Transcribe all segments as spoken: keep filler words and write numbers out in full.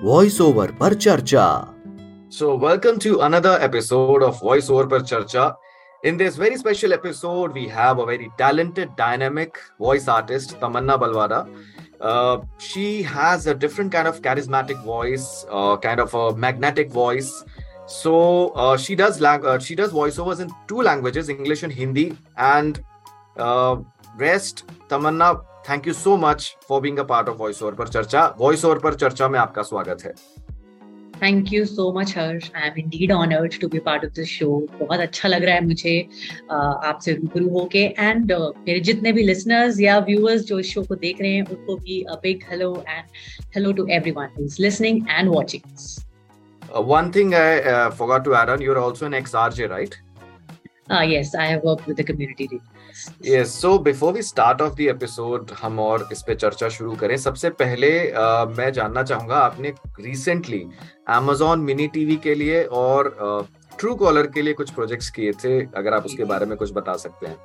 Voice over पर चर्चा. So, welcome to another episode of Voice Over Per Charcha. In this very special episode, we have a very talented, dynamic voice artist, Tamanna Balwada. Uh, she has a different kind of charismatic voice, uh, kind of a magnetic voice. So uh, she does lang- uh, she does voiceovers in two languages, English and Hindi. And uh, rest, Tamanna, thank you so much for being a part of Voice Over Per Charcha. Voice Over Per Charcha में आपका स्वागत है. Thank you so much, Harsh. I am indeed honored to be part of this show. बहुत अच्छा लग रहा है मुझे आपसे रूबरू होके and uh, मेरे जितने भी listeners या viewers जो इस show को देख रहे हैं उनको भी a big hello and hello to everyone who's listening and watching this. Uh, one thing I uh, forgot to add on, you're also an ex-R J, right? Uh, yes, I have worked with the community radio. Yes, so before we start off the episode, हम और इस पे चर्चा शुरू करें. सबसे पहले uh, मैं जानना चाहूँगा, आपने recently Amazon Mini T V के लिए और uh, Truecaller के लिए कुछ प्रोजेक्ट्स किए थे. अगर आप उसके बारे में कुछ बता सकते हैं.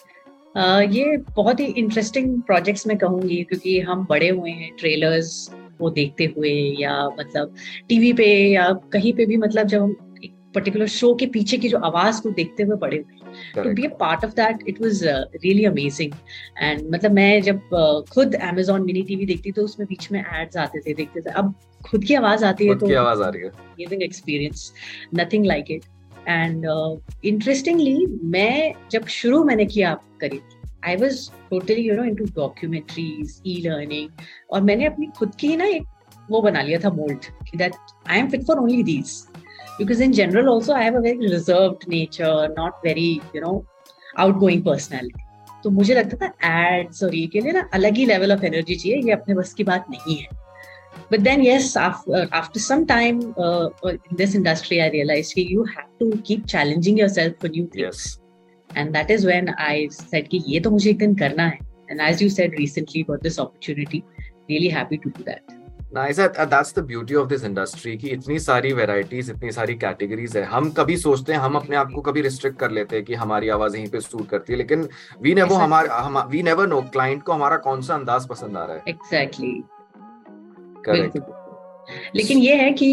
uh, ये बहुत ही इंटरेस्टिंग प्रोजेक्ट्स मैं कहूँगी, क्योंकि हम बड़े हुए हैं ट्रेलर्स को देखते हुए या मतलब टीवी पे या कहीं पे भी, मतलब जब हम एक पर्टिकुलर शो के पीछे की जो आवाज को देखते हुए बड़े हुए. To be a part of that, it was uh, really amazing. And मतलब मैं जब uh, खुद Amazon Mini T V देखती तो उसमें बीच में ads आते थे, देखते थे. अब खुद की आवाज आती है तो खुद की आवाज आ रही है. Amazing experience, nothing like it. And uh, interestingly, मैं जब शुरू मैंने किया करी, I was totally you know into documentaries, e-learning, और मैंने अपनी खुद की ना एक वो बना लिया था mold that I am fit for only these. Because in general also I have a very reserved nature, not very, you know, outgoing personality. तो मुझे लगता था ads और ये के लिए ना अलग ही level of energy चाहिए, ये अपने बस की बात नहीं है. But then yes, after, after some time uh, in this industry, I realized that you have to keep challenging yourself for new things. Yes. And that is when I said कि ये तो मुझे एक दिन करना है. And as you said, recently got this opportunity. Really happy to do that. Nice. That's the beauty of this industry कि इतनी सारी varieties, इतनी सारी categories है. हम कभी सोचते हैं, हम अपने आप को कभी restrict कर लेते हैं कि हमारी आवाज यहीं पे सूट करती है, लेकिन we never हमारा हम we never know client को हमारा कौन सा अंदाज पसंद आ रहा है. Exactly. Correct. लेकिन ये है कि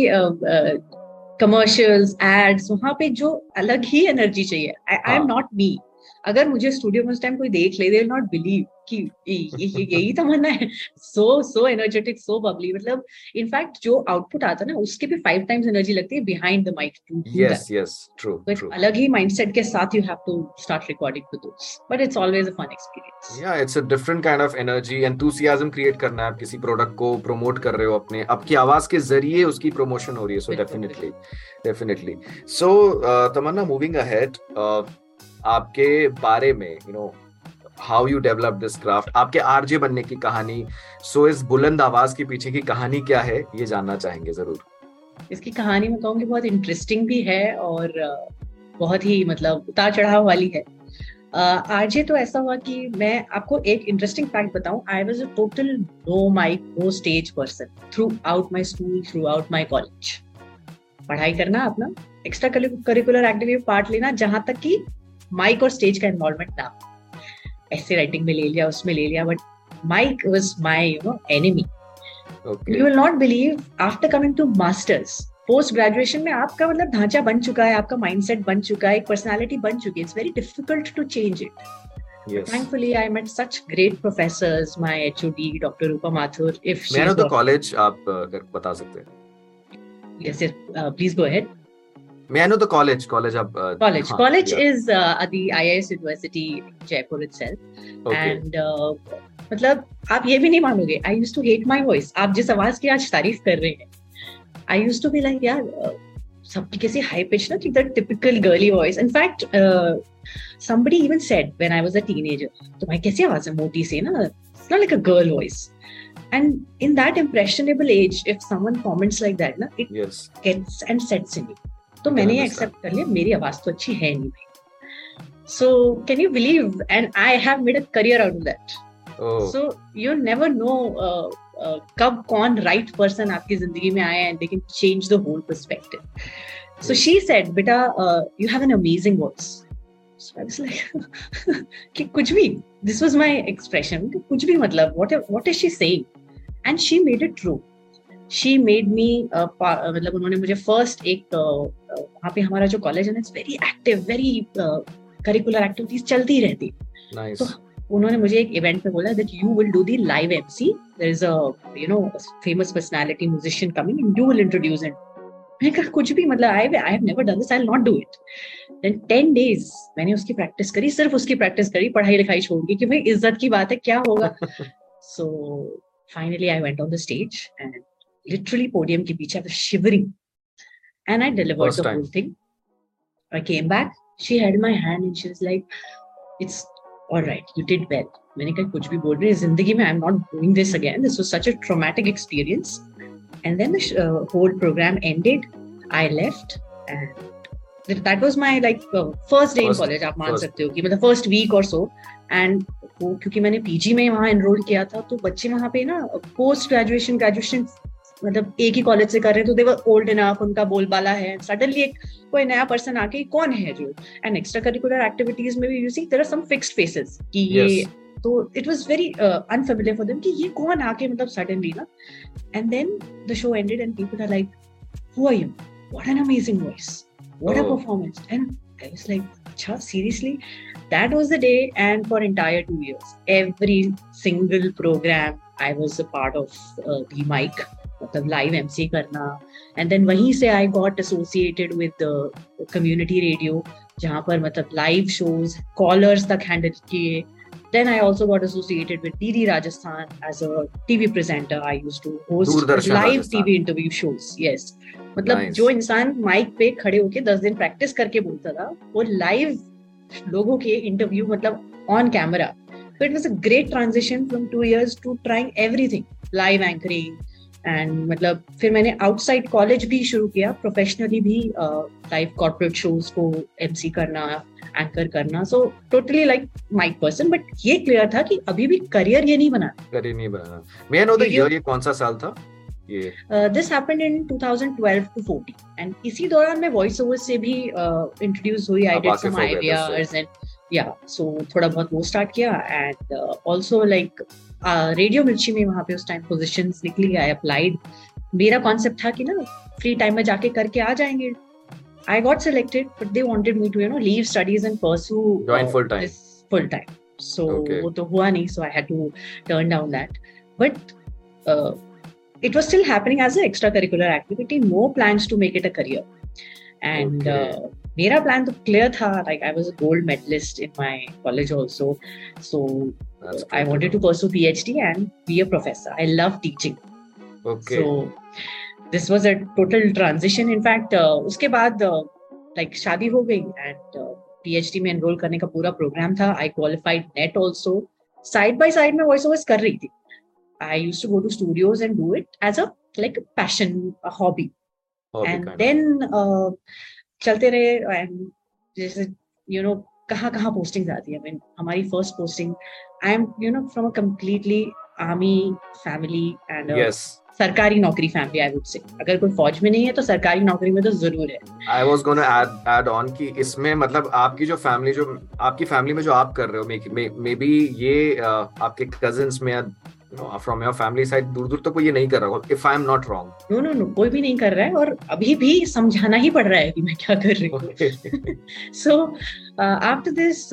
commercials, ads, वहाँ पे जो अलग ही energy चाहिए. I, I am not me. अगर मुझे स्टूडियो में उस टाइम कोई देख ले, they will not believe कि यही तमन्ना है. so so energetic, so bubbly. मतलब इनफैक्ट जो आउटपुट आता है ना, उसके भी फाइव टाइम्स एनर्जी लगती है behind the mic to do that. Yes yes true true. अलग ही माइंडसेट के साथ you have to start recording with those, but it's always a fun experience. Yeah it's a different kind of energy, enthusiasm create करना है. आप किसी product को promote कर रहे हो, अपने आपकी आवाज के जरिए उसकी प्रमोशन हो रही है. So definitely definitely. So Tamanna, moving ahead, आपके बारे में, you know, how you develop this craft, आपके आरजे बनने की कहानी, सो इस बुलंद आवाज के पीछे की कहानी क्या है, ये जानना चाहेंगे जरूर. इसकी कहानी मैं कहूँगी बहुत इंटरेस्टिंग भी है और बहुत ही मतलब उतार चढ़ाव वाली है. आरजे तो ऐसा हुआ कि मैं आपको एक इंटरेस्टिंग फैक्ट बताऊं. I was a total no mic no stage person throughout my school, throughout my college. पढ़ाई करना, अपना एक्स्ट्रा करिकुलर एक्टिविटी पार्ट लेना, जहां तक कि माइक और स्टेज का इन्वॉल्वमेंट ना. ऐसे राइटिंग में ले लिया, उसमें ले लिया, but mic was my you know enemy. You will not believe, after coming to masters, post graduation में आपका मतलब ढांचा बन चुका है, आपका माइंडसेट बन चुका है, एक पर्सनालिटी बन चुकी है. It's very difficult to change it. Yes. Thankfully, I met such great professors, my H O D, Doctor Rupa Mathur. If मैं तो कॉलेज आप अगर बता सकते हैं. Yes, yes. Uh, please go ahead. May I know the college? College up. Uh, college. हाँ, college yeah. is uh, at the I I S University, Jaipur itself. Okay. And uh, मतलब आप ये भी नहीं मानोगे, I used to hate my voice. आप जिस आवाज की आज तारीफ कर रहे हैं, I used to be like, यार uh, सबकी कैसी high pitch ना, the typical girly voice. In fact, uh, somebody even said when I was a teenager, तुम्हारी कैसी आवाज है मोटी से ना, it's not like a girl voice. And in that impressionable age, if someone comments like that, na, it yes. gets and sets in you. तो मैंने ये एक्सेप्ट कर लिया, मेरी आवाज तो अच्छी है नहीं भाई. So can you believe, and I have made a career out of that. So you never know कब कौन राइट पर्सन आपकी जिंदगी में आए and they can change the whole perspective. So she said, बेटा you have an amazing voice. So I was like, कि कुछ भी, this was my expression, कुछ भी मतलब, what what is she saying? And she made it true. She made me, मतलब उन्होंने मुझे फर्स्ट एक uh, वहाँ पे हमारा जो कॉलेज है ना, it's very active, very curricular activities चलती रहती. Nice. तो उन्होंने मुझे एक इवेंट पे बोला that you will do the live MC, there is a you know famous personality musician coming and you will introduce him. मैंने कहा कुछ भी, मतलब I I have never done this, I will not do it. Then ten days मैंने उसकी practice करी, सिर्फ उसकी प्रैक्टिस करी, पढ़ाई लिखाई छोड़ दी कि भाई इज्जत की बात है, क्या होगा. So finally I went on the stage and literally podium के पीछे I was shivering and I delivered the whole thing. I came back, she held my hand and she was like it's alright, you did well. मैंने कहा कुछ भी बोल रही है जिंदगी में, I am not doing this again, this was such a traumatic experience. And then the uh, whole program ended. I left, and that was my like uh, first day first, in college. आप मान सकते हो कि मतलब first week or so. And वो क्योंकि मैंने PG में वहाँ enroll किया था, तो बच्चे वहाँ पे ना post graduation graduation मतलब एक ही कॉलेज से कर रहे हैं, तो they were old enough, उनका बोलबाला है. Suddenly एक कोई नया person आके कौन है जो, and extra curricular activities में भी you see there are some fixed faces कि ये yes. तो it was very uh, unfamiliar for them कि ये कौन आके मतलब suddenly ना. And then the show ended and people are like, who are you? What an amazing voice. What oh. a performance. And I was like, acha, seriously? That was the day. And for entire two years, every single program, I was a part of uh, the mic, मतलब live M C करना. And then वहीं से I got associated with the community radio, जहाँ पर मतलब live shows, callers तक handle किए. Then I also got associated with D D Rajasthan as a T V presenter. I used to host live Rajasthan. T V interview shows. Yes. मतलब nice. जो इंसान mic पे खड़े होके दस दिन प्रैक्टिस करके बोलता था, वो लाइव लोगों के इंटरव्यू मतलब on camera. So it was a great transition from two years to trying everything, live anchoring. And मतलब फिर मैंने आउटसाइड कॉलेज भी शुरू किया, प्रोफेशनली भी लाइव कॉर्पोरेट शोज को एमसी करना, एंकर करना. So totally like mic person. But ये क्लियर था कि अभी भी करियर ये नहीं बनाना, करियर नहीं बनाना. May I know the year, ये कौन सा साल था ये? This happened in twenty twelve to fourteen and इसी दौरान मैं वॉइस ओवर से भी इंट्रोड्यूस uh, हुई. I did some ideas and yeah so थोड़ा बहुत वो स्टार्ट किया. एंड आल्सो लाइक रेडियो मिर्ची में वहाँ पे उस टाइम पोजीशंस निकली, आई अप्लाइड. मेरा कॉन्सेप्ट था कि ना फ्री टाइम में जाके करके आ जाएंगे. I got selected, but they wanted me to, you know, leave studies and pursue join uh, full time. Full time. So okay. वो तो हुआ नहीं, so I had to turn down that. But uh, it was still happening as an extracurricular activity. No plans to make it a career. And okay. uh, मेरा plan तो clear था. Like I was a gold medalist in my college also. So uh, I wanted to pursue PhD and be a professor. I love teaching. Okay. So this was a total transition. In fact, uh, उसके बाद uh, like शादी हो गई and uh, PhD में enroll करने का पूरा program था. I qualified net also. Side by side मैं voice overs कर रही थी. I used to go to studios and do it as a like a passion, a hobby. hobby and then uh, चलते रहे. and जैसे you know कहाँ कहाँ postings आती है. I mean हमारी first posting, I am you know from a completely army family and a yes. सरकारी नौकरी फैमिली. आई वुड से अगर कोई फौज में नहीं है तो सरकारी नौकरी में तो जरूर है. I was gonna add add on कि इसमें मतलब आपकी जो फैमिली जो आपकी फैमिली में जो आप कर रहे हो, मे मे बी ये uh, आपके कजिन्स में you know from your family side दूर दूर तक कोई ये नहीं कर रहा होगा, if I am not wrong. No no no कोई भी नहीं कर रहा है और अभी भी समझाना ही पड़ रहा है कि मैं क्या कर रही हूँ. सो आफ्टर दिस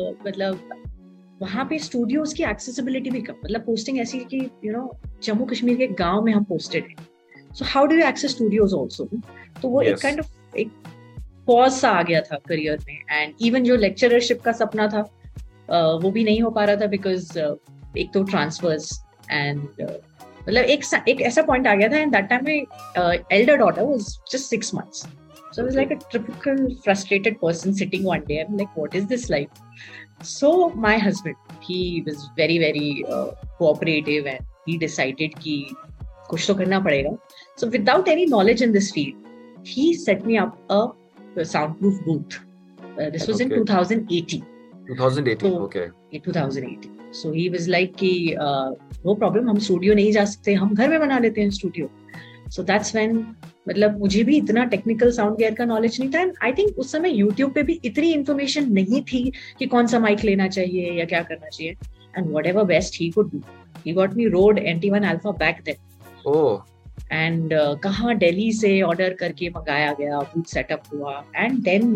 मतलब वहाँ पे स्टूडियोज की एक्सेसिबिलिटी भी कम, मतलब पोस्टिंग ऐसी कि यू नो जम्मू कश्मीर के गांव में हम पोस्टेड हैं. So how do you access studios also. तो वो yes. एक काइंड ऑफ एक पॉज सा आ गया था करियर में. एंड इवन जो लेक्चररशिप का सपना था uh, वो भी नहीं हो पा रहा था बिकॉज uh, एक तो ट्रांसफर्स एंड मतलब एक एक ऐसा पॉइंट आ गया था. And that time my elder daughter was just six months. So I was like a typical frustrated person sitting one day. I'm like, what is this life? So my husband, he was very, very uh, cooperative and he decided कि कुछ तो करना पड़ेगा. So without any knowledge in this field, he set me up a, a soundproof booth. Uh, this was okay. in twenty eighteen. twenty eighteen, so, okay. In twenty eighteen. So he was like कि uh, no problem, हम studio नहीं जा सकते, हम घर में बना लेते हैं स्टूडियो. So that's when मतलब मुझे भी इतना टेक्निकल साउंड गेयर का नॉलेज नहीं था. एंड आई थिंक उस समय यूट्यूब पे भी इतनी इन्फॉर्मेशन नहीं थी कि कौन सा माइक लेना चाहिए या क्या करना चाहिए. And whatever best he could do, he got me Rode N T one alpha back then. Oh and uh, कहाँ दिल्ली से ऑर्डर करके मंगाया गया, बूथ सेटअप हुआ, and then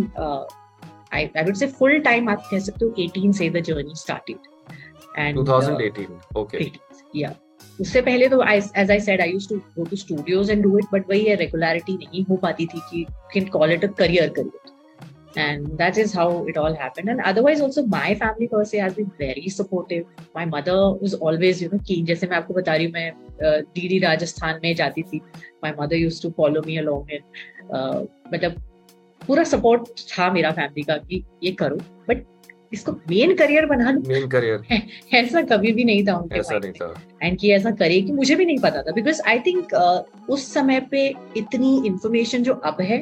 I I would say full time आप कह सकते हो एटीन से the journey started and twenty eighteen okay या उससे पहले तो as I said I used to go to studios and do it, but वही है रेगुलरिटी नहीं हो पाती थी कि can call it a career career, and that is how it all happened. And otherwise also my family per se has been very supportive. My mother was always you know keen, जैसे मैं आपको बता रही हूँ मैं DD Rajasthan में जाती थी, my mother used to follow me along and uh, मतलब पूरा सपोर्ट था मेरा फैमिली का कि ये करो, बट इसको मेन करियर बना लो, मेन करियर ऐसा कभी भी नहीं था उनके ऐसा नहीं था, एंड कि ऐसा करे कि मुझे भी नहीं पता था, बिकॉज आई थिंक उस समय पे इतनी इंफॉर्मेशन जो अब है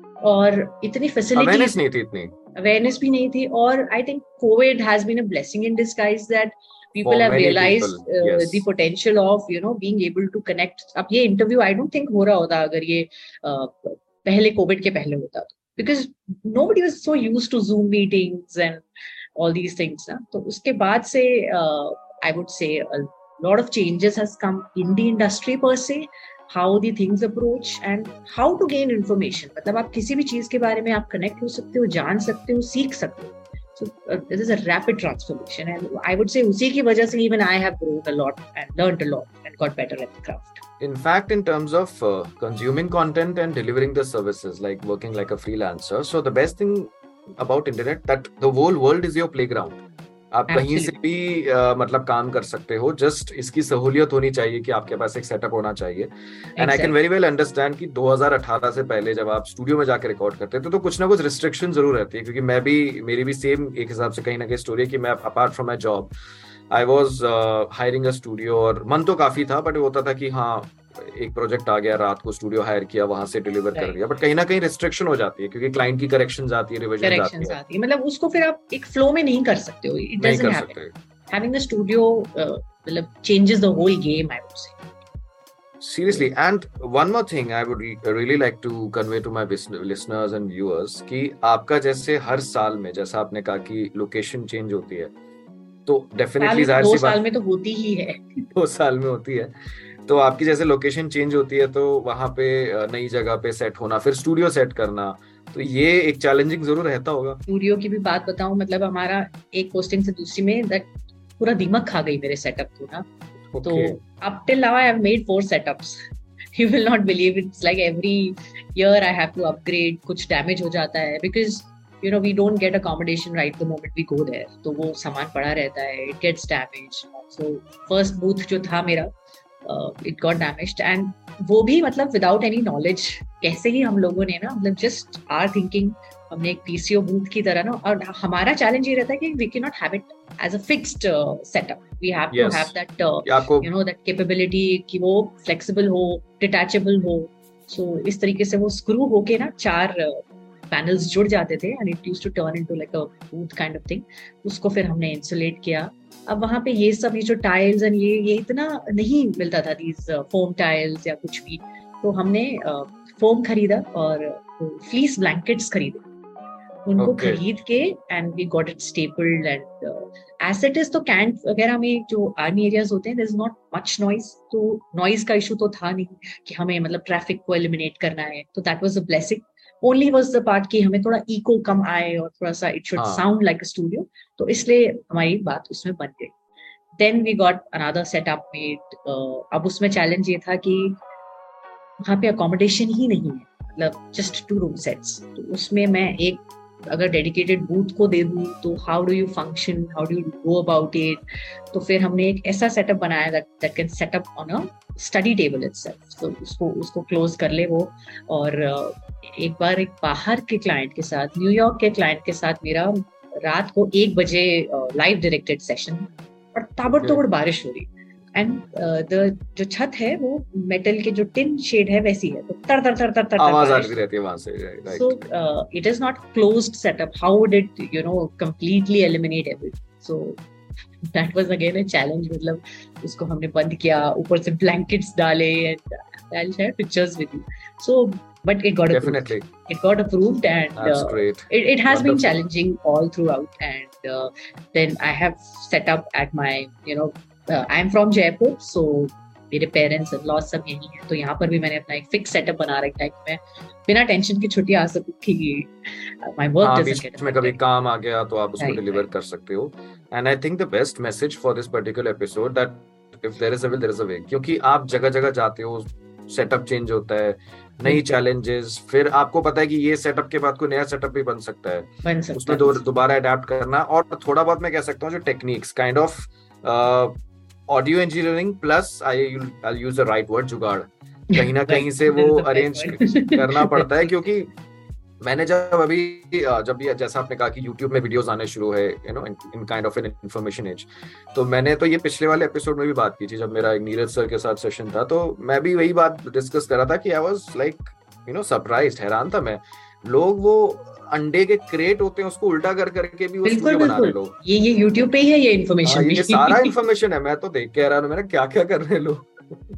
और इतनी फैसिलिटीज अवेयरनेस नहीं थी, इतनी अवेयरनेस भी नहीं थी, और I think Covid has been a blessing in disguise that people have realized people, uh, yes. the potential of you know being able to connect. अब ये इंटरव्यू आई डोंट थिंक हो रहा होता अगर ये uh, पहले कोविड के पहले होता, because nobody was so used to Zoom meetings and all these things ना. तो उसके बाद से uh, I would say a lot of changes has come in the industry per se, how the things approach and how to gain information. मतलब आप किसी भी चीज के बारे में आप कनेक्ट हो सकते हो, जान सकते हो, सीख सकते हो. So uh, this is a rapid transformation, and I would say उसी की वजह से even I have grown a lot and learned a lot and got better at the craft. In fact, in terms of uh, consuming content and delivering the services, like working like a freelancer, so the best thing about internet that the whole world is your playground. आप कहीं से भी uh, मतलब काम कर सकते हो, just इसकी सहूलियत होनी चाहिए कि आपके पास एक सेटअप होना चाहिए. And I can very well understand कि दो हज़ार अठारह से पहले जब आप स्टूडियो में जाकर रिकॉर्ड करते थे तो कुछ ना कुछ रिस्ट्रिक्शन जरूर रहती है, क्योंकि मैं भी मेरी भी सेम एक हिसाब से कहीं ना कहीं स्टोरी है कि मैं apart from my job I was hiring a studio, और मन तो काफी था, बट होता था कि हाँ एक प्रोजेक्ट आ गया, रात को स्टूडियो हायर किया, वहां से डिलीवर कर दिया, बट कहीं ना कहीं रिस्ट्रिक्शन हो जाती है क्योंकि क्लाइंट की करेक्शंस आती है, रिवीजन आती है, मतलब उसको फिर आप एक फ्लो में नहीं कर सकते हो. It doesn't happen. Having the studio मतलब changes the whole game, I would say. Seriously, and one more thing I would re- really like to convey to my listeners and viewers कि आपका जैसे हर साल में, जैसा आपने कहा कि लोकेशन चेंज होती है, तो डेफिनेटली दो साल में तो होती ही है, दो साल में होती है, तो आपकी जैसे लोकेशन चेंज होती है तो वहां पे नई जगह पे सेट होना, फिर स्टूडियो सेट करना, तो ये एक चैलेंजिंग जरूर रहता होगा. स्टूडियो की भी बात बताऊं, मतलब हमारा एक पोस्टिंग से दूसरी में दैट पूरा दिमाग खा गई मेरे सेटअप को ना. okay. तो up till now I have made four setups. You will not believe, it's like every year I have to upgrade. कुछ डैमेज हो जाता है because you know we don't get accommodation right the moment we go there, तो वो सामान पड़ा रहता है, it gets damaged. So first booth जो था मेरा uh, it got damaged, and वो भी मतलब without any knowledge, कैसे ही हम लोगों ने ना मतलब just our thinking, हमने एक पीसीओ बूथ की तरह ना, और हमारा चैलेंज ये रहता है कि we cannot have it as a fixed uh, setup. We have yes. to have that uh, you know that capability कि वो flexible हो, detachable हो. So इस तरीके से वो screw होके ना चार पैनल्स uh, जुड़ जाते थे, and it used to turn into like a booth kind of thing. उसको फिर हमने insulate किया. अब वहाँ पे ये सब ये जो टाइल्स एंड ये ये इतना नहीं मिलता था, these फोम uh, टाइल्स या कुछ भी, तो हमने फोम uh, खरीदा और फ्लीस ब्लैंकेट्स खरीदे, उनको okay. खरीद के and we got it stapled and as it is. तो कैंट वगैरह में जो आर्मी एरियाज होते हैं, there is not much noise, तो नॉइज का इशू तो था नहीं कि हमें मतलब ट्रैफिक को एलिमिनेट करना है, तो that was a blessing. Only was the part कि हमें थोड़ा इको कम आए और थोड़ा सा it should sound like a studio, तो इसलिए हमारी बात उसमें बन गई. Then we got another setup made. अब उसमें चैलेंज ये था कि वहाँ पे अकोमोडेशन ही नहीं है, मतलब जस्ट टू रूम सेट्स. तो उसमें मैं एक अगर डेडिकेटेड बूथ को दे दूं तो how do you function, how do you go about it. तो फिर हमने एक ऐसा सेटअप बनाया that that can set up on a study table itself. तो उसको उसको क्लोज कर ले वो. और एक बार एक बाहर के क्लाइंट के साथ, न्यूयॉर्क के क्लाइंट के साथ मेरा रात को एक बजे लाइव डायरेक्टेड सेशन, और ताबड़तोड़ बारिश हो रही, एंड द जो छत है वो मेटल के जो टिन शेड है वैसी है, तो तर तर तर तर तर आवाज आती रहती है वहां से. So it is not closed setup. How would it you know completely eliminate everything? So that was again a challenge. मतलब उसको हमने बंद किया, ऊपर से ब्लैंकेट्स डाले, and I will share pictures with you. So but it got definitely approved. It got approved, and that's uh, great. It, it has Wonderful. been challenging all throughout, and uh, then I have set up at my, you know, uh, I'm from Jaipur, so मेरे parents law सब यही है, तो यहाँ पर भी मैंने अपना एक फिक्स सेटअप बना रखा है कि मैं बिना टेंशन की छुट्टी आ सकूं कि माय वर्क हाँ, डजंट गेट बीच में कभी अफेक्टेड। काम आ गया तो आप उसको राइट डिलीवर कर सकते हो। And I think the best message for this particular episode that if there is a will there is a way, क्योंकि आप जगह जगह जाते हो, सेटअप चेंज होता है, नई चैलेंजेस, फिर आपको पता है कि ये सेटअप के बाद कोई नया सेटअप भी बन सकता है, बन सकता उसमें है। दो, दोबारा अडेप्ट करना, और थोड़ा बहुत मैं कह सकता हूँ जो techniques kind of audio engineering plus I I use the right word, जुगाड़, कहीं ना कहीं से वो अरेंज करना पड़ता है। क्योंकि मैंने जब अभी जब ये जैसा आपने कहा कि YouTube में वीडियोस आने शुरू है, you know, in kind of an information age, तो मैंने तो ये पिछले वाले एपिसोड में भी बात की थी जब मेरा एक नीरज सर के साथ सेशन था, तो मैं भी वही बात डिस्कस कर रहा था कि I was like you know surprised, हैरान था मैं, लोग वो अंडे के क्रेट होते हैं उसको उल्टा कर करके भी वो स्टूडियो बना रहे लोग। ये ये YouTube पे ही है ये इन्फॉर्मेशन, ये सारा इन्फॉर्मेशन है, मैं तो देख के हैरान हूं, मैंने क्या क्या कर रहे हैं लोग।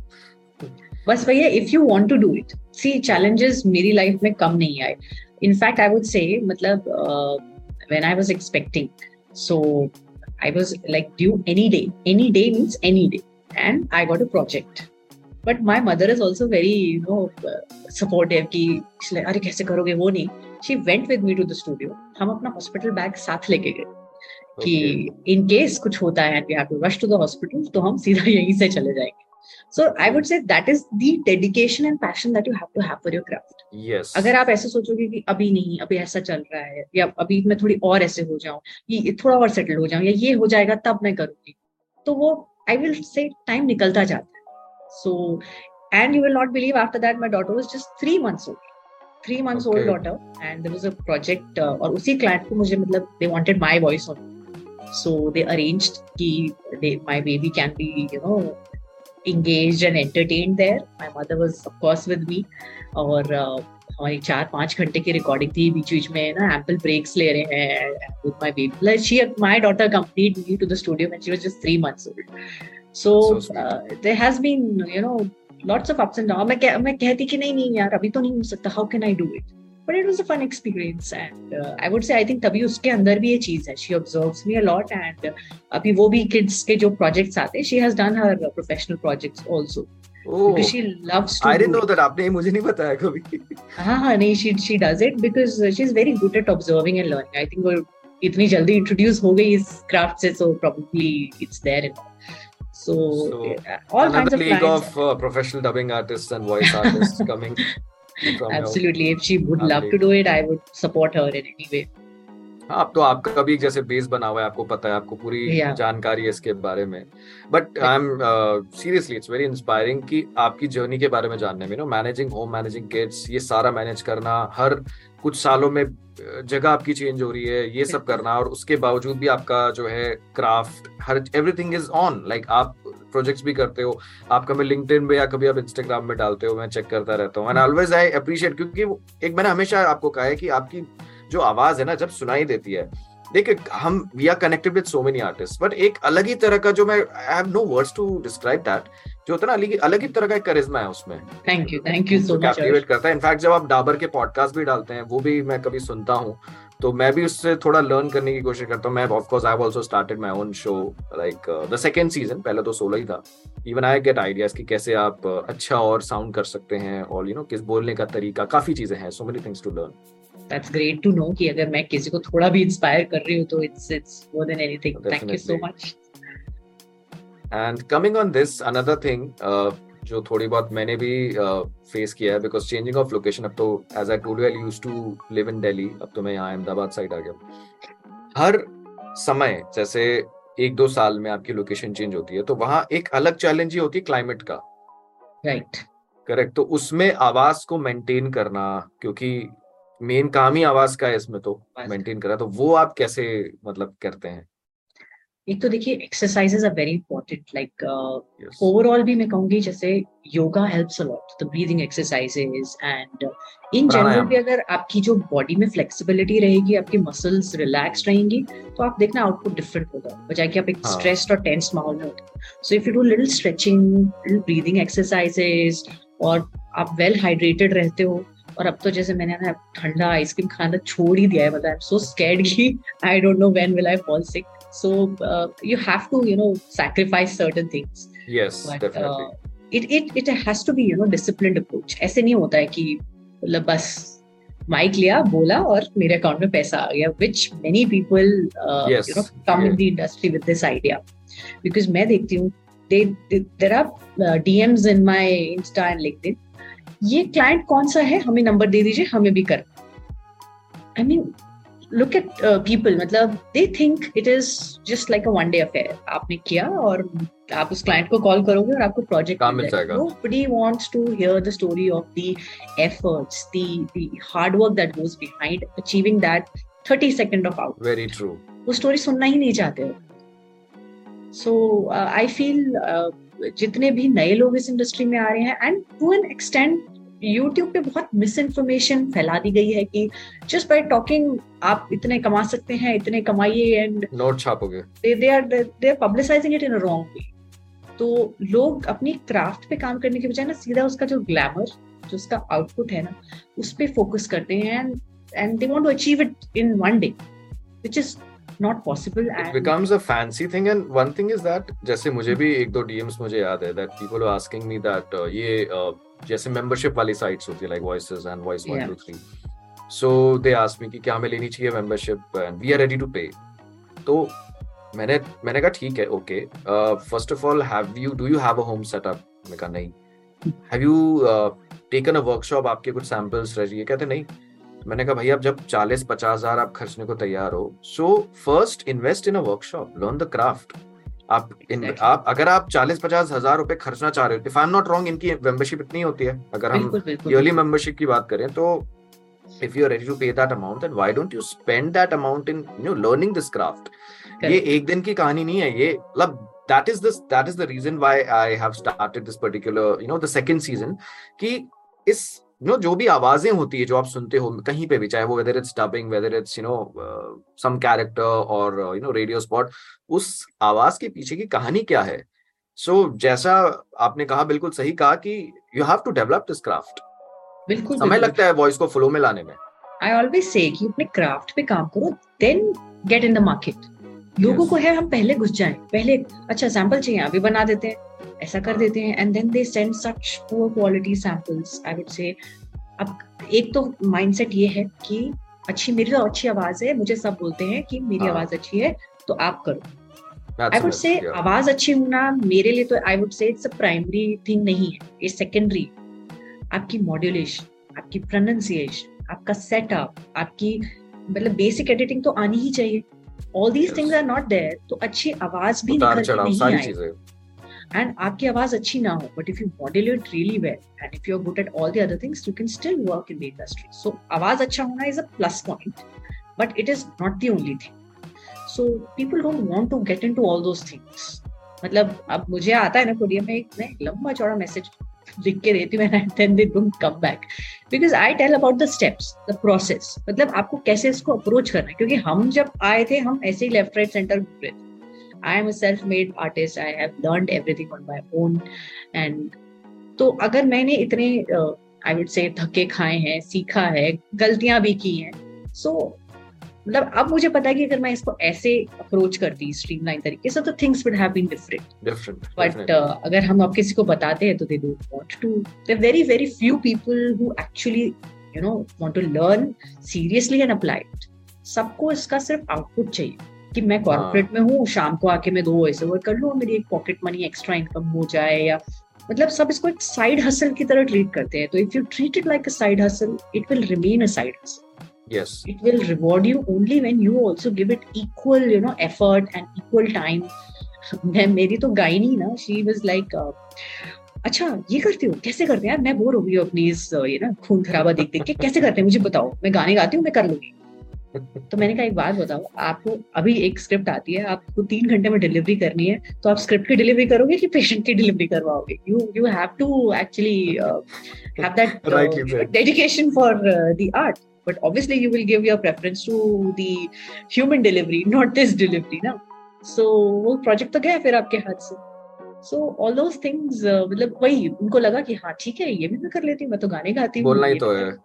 बस भैया, if you want to do it, see challenges मेरी लाइफ में कम नहीं आए। इनफैक्ट आई वुड से मतलब when I was expecting, so I was like due any day, any day means any day, and I got a project, but my mother is also very you know supportive कि अरे कैसे करोगे, वो नहीं, she went with me to the studio, हम अपना hospital bag साथ लेके गए कि इन केस कुछ होता है and we have to rush to the hospital, तो हम सीधा यहीं से चले जाएंगे। So I would say that is the dedication and passion that you have to have for your craft. Yes. अगर आप ऐसे सोचोगे कि अभी नहीं, अभी ऐसा चल रहा है, या अभी मैं थोड़ी और ऐसे हो जाऊं, ये थोड़ा और सेटल हो जाऊं, या ये हो जाएगा तब मैं करूंगी, तो वो I will say टाइम निकलता जाता है। So and you will not believe, after that my daughter was just three months old, three months Okay. old daughter, and there was a project uh, और उसी client को मुझे मतलब they wanted my voice on, so they arranged कि they my baby can be you know engaged and entertained there. My mother was of course with me, और uh, हमारी चार पांच घंटे की रिकॉर्डिंग थी, बीच बीच में ना एम्पल ब्रेक्स ले रहे हैं with my baby. Like she, my daughter accompanied me to the studio when she was just three months old. So, So uh, there has been you know lots of ups and downs. मैं मैं कहती कि नहीं नहीं यार अभी तो नहीं हो सकता, how can I do it? But it was a fun experience, and uh, I would say I think तभी उसके अंदर भी ये चीज है, she observes me a lot, and uh, अभी वो भी kids के जो projects आते हैं, she has done her uh, professional projects also. Oh, because she loves to I didn't do know it. that. आपने ये मुझे नहीं बताया कभी। हाँ हाँ नहीं, she she does it because she's very good at observing and learning. I think वो इतनी जल्दी introduce हो गई इस craft से, so probably it's there in her. So, So, uh, all kinds another of league clients. of uh, professional dubbing artists and voice artists coming from Absolutely, if she would family. love to do it, I would support her in any way. हाँ, अब तो आपका भी जैसे base बना हुआ है, आपको पता है, आपको पूरी Yeah. जानकारी है इसके बारे में, but I am seriously it's very inspiring कि आपकी जर्नी के बारे में जानने में, no managing home, managing kids, ये सारा मैनेज करना, हर कुछ सालों में जगह आपकी चेंज हो रही है, ये सब करना, और उसके बावजूद भी आपका जो है क्राफ्ट, हर एवरीथिंग इज ऑन, लाइक आप प्रोजेक्ट्स भी करते हो, आप कभी लिंक्डइन में या कभी आप इंस्टाग्राम में डालते हो, मैं चेक करता रहता हूँ, एंड ऑलवेज आई अप्रिशिएट, क्योंकि एक मैंने हमेशा आपको कहा है कि आपकी जो आवाज है ना जब सुनाई देती है, देखिए हम we are connected with so many artist, but एक अलग ही तरह का जो मैं I have no words to describe that, जो होता है ना अलग अलग ही तरह का एक करिश्मा है उसमें। Thank you, thank you so much. Captivate करता है। इनफैक्ट जब आप डाबर के पॉडकास्ट भी डालते हैं, वो भी मैं कभी सुनता हूँ, तो मैं भी उससे थोड़ा लर्न करने की कोशिश करता हूँ। मैं of course I have also started my own show, like the second season, पहले तो सोलह ही था। इवन आई गेट आइडियाज कि कैसे आप अच्छा और साउंड कर सकते हैं, और यू नो किस बोलने का तरीका, काफी चीजें हैं, so many things to learn. That's great to know कि अगर मैं किसी को थोड़ा भी इंस्पायर कर रही हूँ तो it's it's more than anything. Thank you so much. And coming on this, another thing uh, जो थोड़ी बहुत मैंने भी फेस uh, किया है, बिकॉज चेंजिंग ऑफ लोकेशन, अब तो as I told you I used to live in Delhi, अब तो मैं यहाँ अहमदाबाद साइड आ गया। हर समय जैसे एक दो साल में आपकी लोकेशन चेंज होती है, तो वहाँ एक अलग चैलेंज ही होती है क्लाइमेट का, राइट? करेक्ट। तो उसमें आवाज को मेंटेन करना, क्योंकि मेन काम ही आवाज का है इसमें, तो मेंटेन करा, तो वो आप कैसे मतलब करते हैं? एक तो देखिए exercises are very important, like overall भी मैं कहूंगी जैसे yoga helps a lot, the breathing exercises, and in general भी अगर आपकी जो बॉडी में फ्लेक्सिबिलिटी रहेगी, आपकी मसल्स रिलैक्स रहेंगी, तो आप देखना आउटपुट डिफरेंट होगा, बजाय कि आप एक स्ट्रेस्ड और टेंस माहौल में होते। So if you do little stretching, little breathing exercises, और आप वेल हाइड्रेटेड रहते हो, और अब तो जैसे मैंने ना ठंडा आइसक्रीम खाना छोड़ ही दिया है, मतलब आई एम सो स्कैर्ड कि I don't know when will I fall sick, so you have to you know sacrifice certain things. Yes, definitely. It it it has to be you know disciplined approach. ऐसे नहीं होता है कि मतलब बस mic लिया बोला और मेरे अकाउंट में पैसा आ गया, which many people you know come in the industry with this idea. Because मैं देखती हूँ there are DMs in my Insta and LinkedIn, ये क्लाइंट कौन सा है, हमें नंबर दे दीजिए, हमें भी कर. I mean look at uh, people, मतलब they think it is just like a one day affair. आपने किया और आप उस client को call करोगे और आपको project मिल जाएगा. Nobody wants to hear the story of the efforts, the the hard work that goes behind achieving that thirty second of output. Very true. वो story सुनना ही नहीं चाहते हो. So uh, I feel uh, जितने भी नए लोग इस इंडस्ट्री में आ रहे हैं, and to an extent YouTube पे बहुत मिस इन्फॉर्मेशन फैला दी गई है कि जस्ट बाय टॉकिंग आप इतने कमा सकते हैं, इतने कमाइए, एंड नोट छापोगे. They they are they are publicising it in a wrong way. तो लोग अपनी क्राफ्ट पे काम करने के बजाय ना सीधा उसका जो ग्लैमर, जो उसका आउटपुट है ना, उस पे फोकस करते हैं, and and they want to achieve it in one day, which is not possible. It and becomes a fancy thing, and one thing is that जैसे मुझे भी एक दो D Ms मुझे याद है that people are asking me that uh, ये uh, जैसे membership वाली sites होती है like Voices and Voice one two three, so they asked me कि क्या हमें लेनी चाहिए membership and we are ready to pay. तो मैंने मैंने कहा ठीक है, okay, uh, first of all have you do you have a home setup? मैंने कहा नहीं. Have you uh, taken a workshop? आपके कुछ samples ready है? कहते नहीं. मैंने कहा भाई आप जब चालीस पचास हजार आप खर्चने को तैयार हो, so first invest in a workshop, learn the craft. आप इन exactly. आप अगर आप चालीस पचास हजार रुपए खर्चना चाह रहे हो, if I am not wrong, इनकी मेंबरशिप इतनी होती है. अगर हम ईयरली मेंबरशिप की बात करें तो if you are ready to pay that amount, then why don't you spend that amount in you know learning this craft. ये एक दिन की कहानी नहीं है. ये मतलब that is this that is the reason why I have started this particular you know the second season, कि इस नो जो भी आवाजें होती है जो आप सुनते हो कहीं पे भी, चाहे वो whether it's dubbing, whether it's you know some character और यू नो रेडियो स्पॉट, उस आवाज के पीछे की कहानी क्या है. सो so, जैसा आपने कहा, बिल्कुल सही कहा कि you have to develop this craft. बिल्कुल समय लगता है वॉइस को फ्लो में लाने में. आई ऑलवेज से कि अपने क्राफ्ट पे काम करो, then get in the market. लोगों को है हम पहले घुस जाएं, पहले अच्छा सैंपल चाहिए अभी बना देते हैं, ऐसा कर देते हैं, and then they send such poor quality samples. I would say अब एक तो माइंडसेट ये है कि अच्छी मेरी तो अच्छी आवाज है, मुझे सब बोलते हैं कि मेरी आवाज अच्छी है तो आप करो. आई वुड से आवाज अच्छी होना मेरे लिए तो I would say it's a primary thing नहीं है, ये सेकेंडरी. आपकी मॉड्यूलेशन, आपकी प्रोनाउंसिएशन, आपका सेटअप, आपकी मतलब बेसिक एडिटिंग तो आनी ही चाहिए. All these yes. things are not there, तो अच्छी आवाज भी निकल के नहीं आएगी. And आपकी आवाज अच्छी ना हो, but if you modulate really well and if you're good at all the other things, you can still work in the industry. So आवाज अच्छा होना is a plus point, but it is not the only thing. So people don't want to get into all those things. मतलब अब मुझे आता है ना Korea में एक मैं लंबा चौड़ा मैसेज लिख के देती हूँ, and then they don't come back because I tell about the steps, the process. मतलब आपको कैसे इसको अप्रोच करना है, क्योंकि हम जब आए थे हम ऐसे ही लेफ्ट राइट सेंटर घूम रहे थे. I am a self-made artist. I have learned everything on my own. And तो अगर मैंने इतने uh, I would say धक्के खाए हैं, सीखा है, गलतियां भी की हैं, so मतलब अब मुझे पता है कि अगर मैं इसको ऐसे अप्रोच करती स्ट्रीमलाइन तरीके से तो things would have been different. Different but अगर हम अब किसी को बताते हैं तो they don't want to. There are very very few people who actually you know want to learn seriously and apply it. सबको इसका सिर्फ आउटपुट चाहिए कि मैं कॉर्पोरेट में हूँ, शाम को आके मैं दो वॉइस ओवर कर लूँ, मेरी एक पॉकेट मनी एक्स्ट्रा इनकम हो जाए, या मतलब सब इसको एक साइड हसल की तरह ट्रीट करते हैं. तो if you treat it like a side hustle, it will remain a side hustle. Yes. It will reward you only when you also give it equal, you know, effort and equal time. मैं मेरी तो gynae ना, she was like, uh, अच्छा ये करते हो, कैसे करते हैं यार, मैं बोर हो गई हूँ अपनी इस ये ना खून खराबा देख देख के, कैसे करते हैं मुझे बताओ, मैं गाने गाती हूँ, मैं कर लूंगी. तो मैंने कहा एक बात बताओ, आपको अभी एक स्क्रिप्ट आती है, आपको तीन घंटे में डिलीवरी करनी है, तो आप स्क्रिप्ट की डिलीवरी करोगे कि पेशेंट की डिलीवरी करवाओगे? You you have to actually have that dedication for the art. But obviously you will give your preference to the human delivery, not this delivery, ना. So वो project तो गया फिर आपके हाथ से. So all those things, मतलब वही उनको लगा कि हाँ ठीक है, ये भी मैं कर लेती हूँ, मैं तो गाने गाती हूँ, बोलना ही तो है.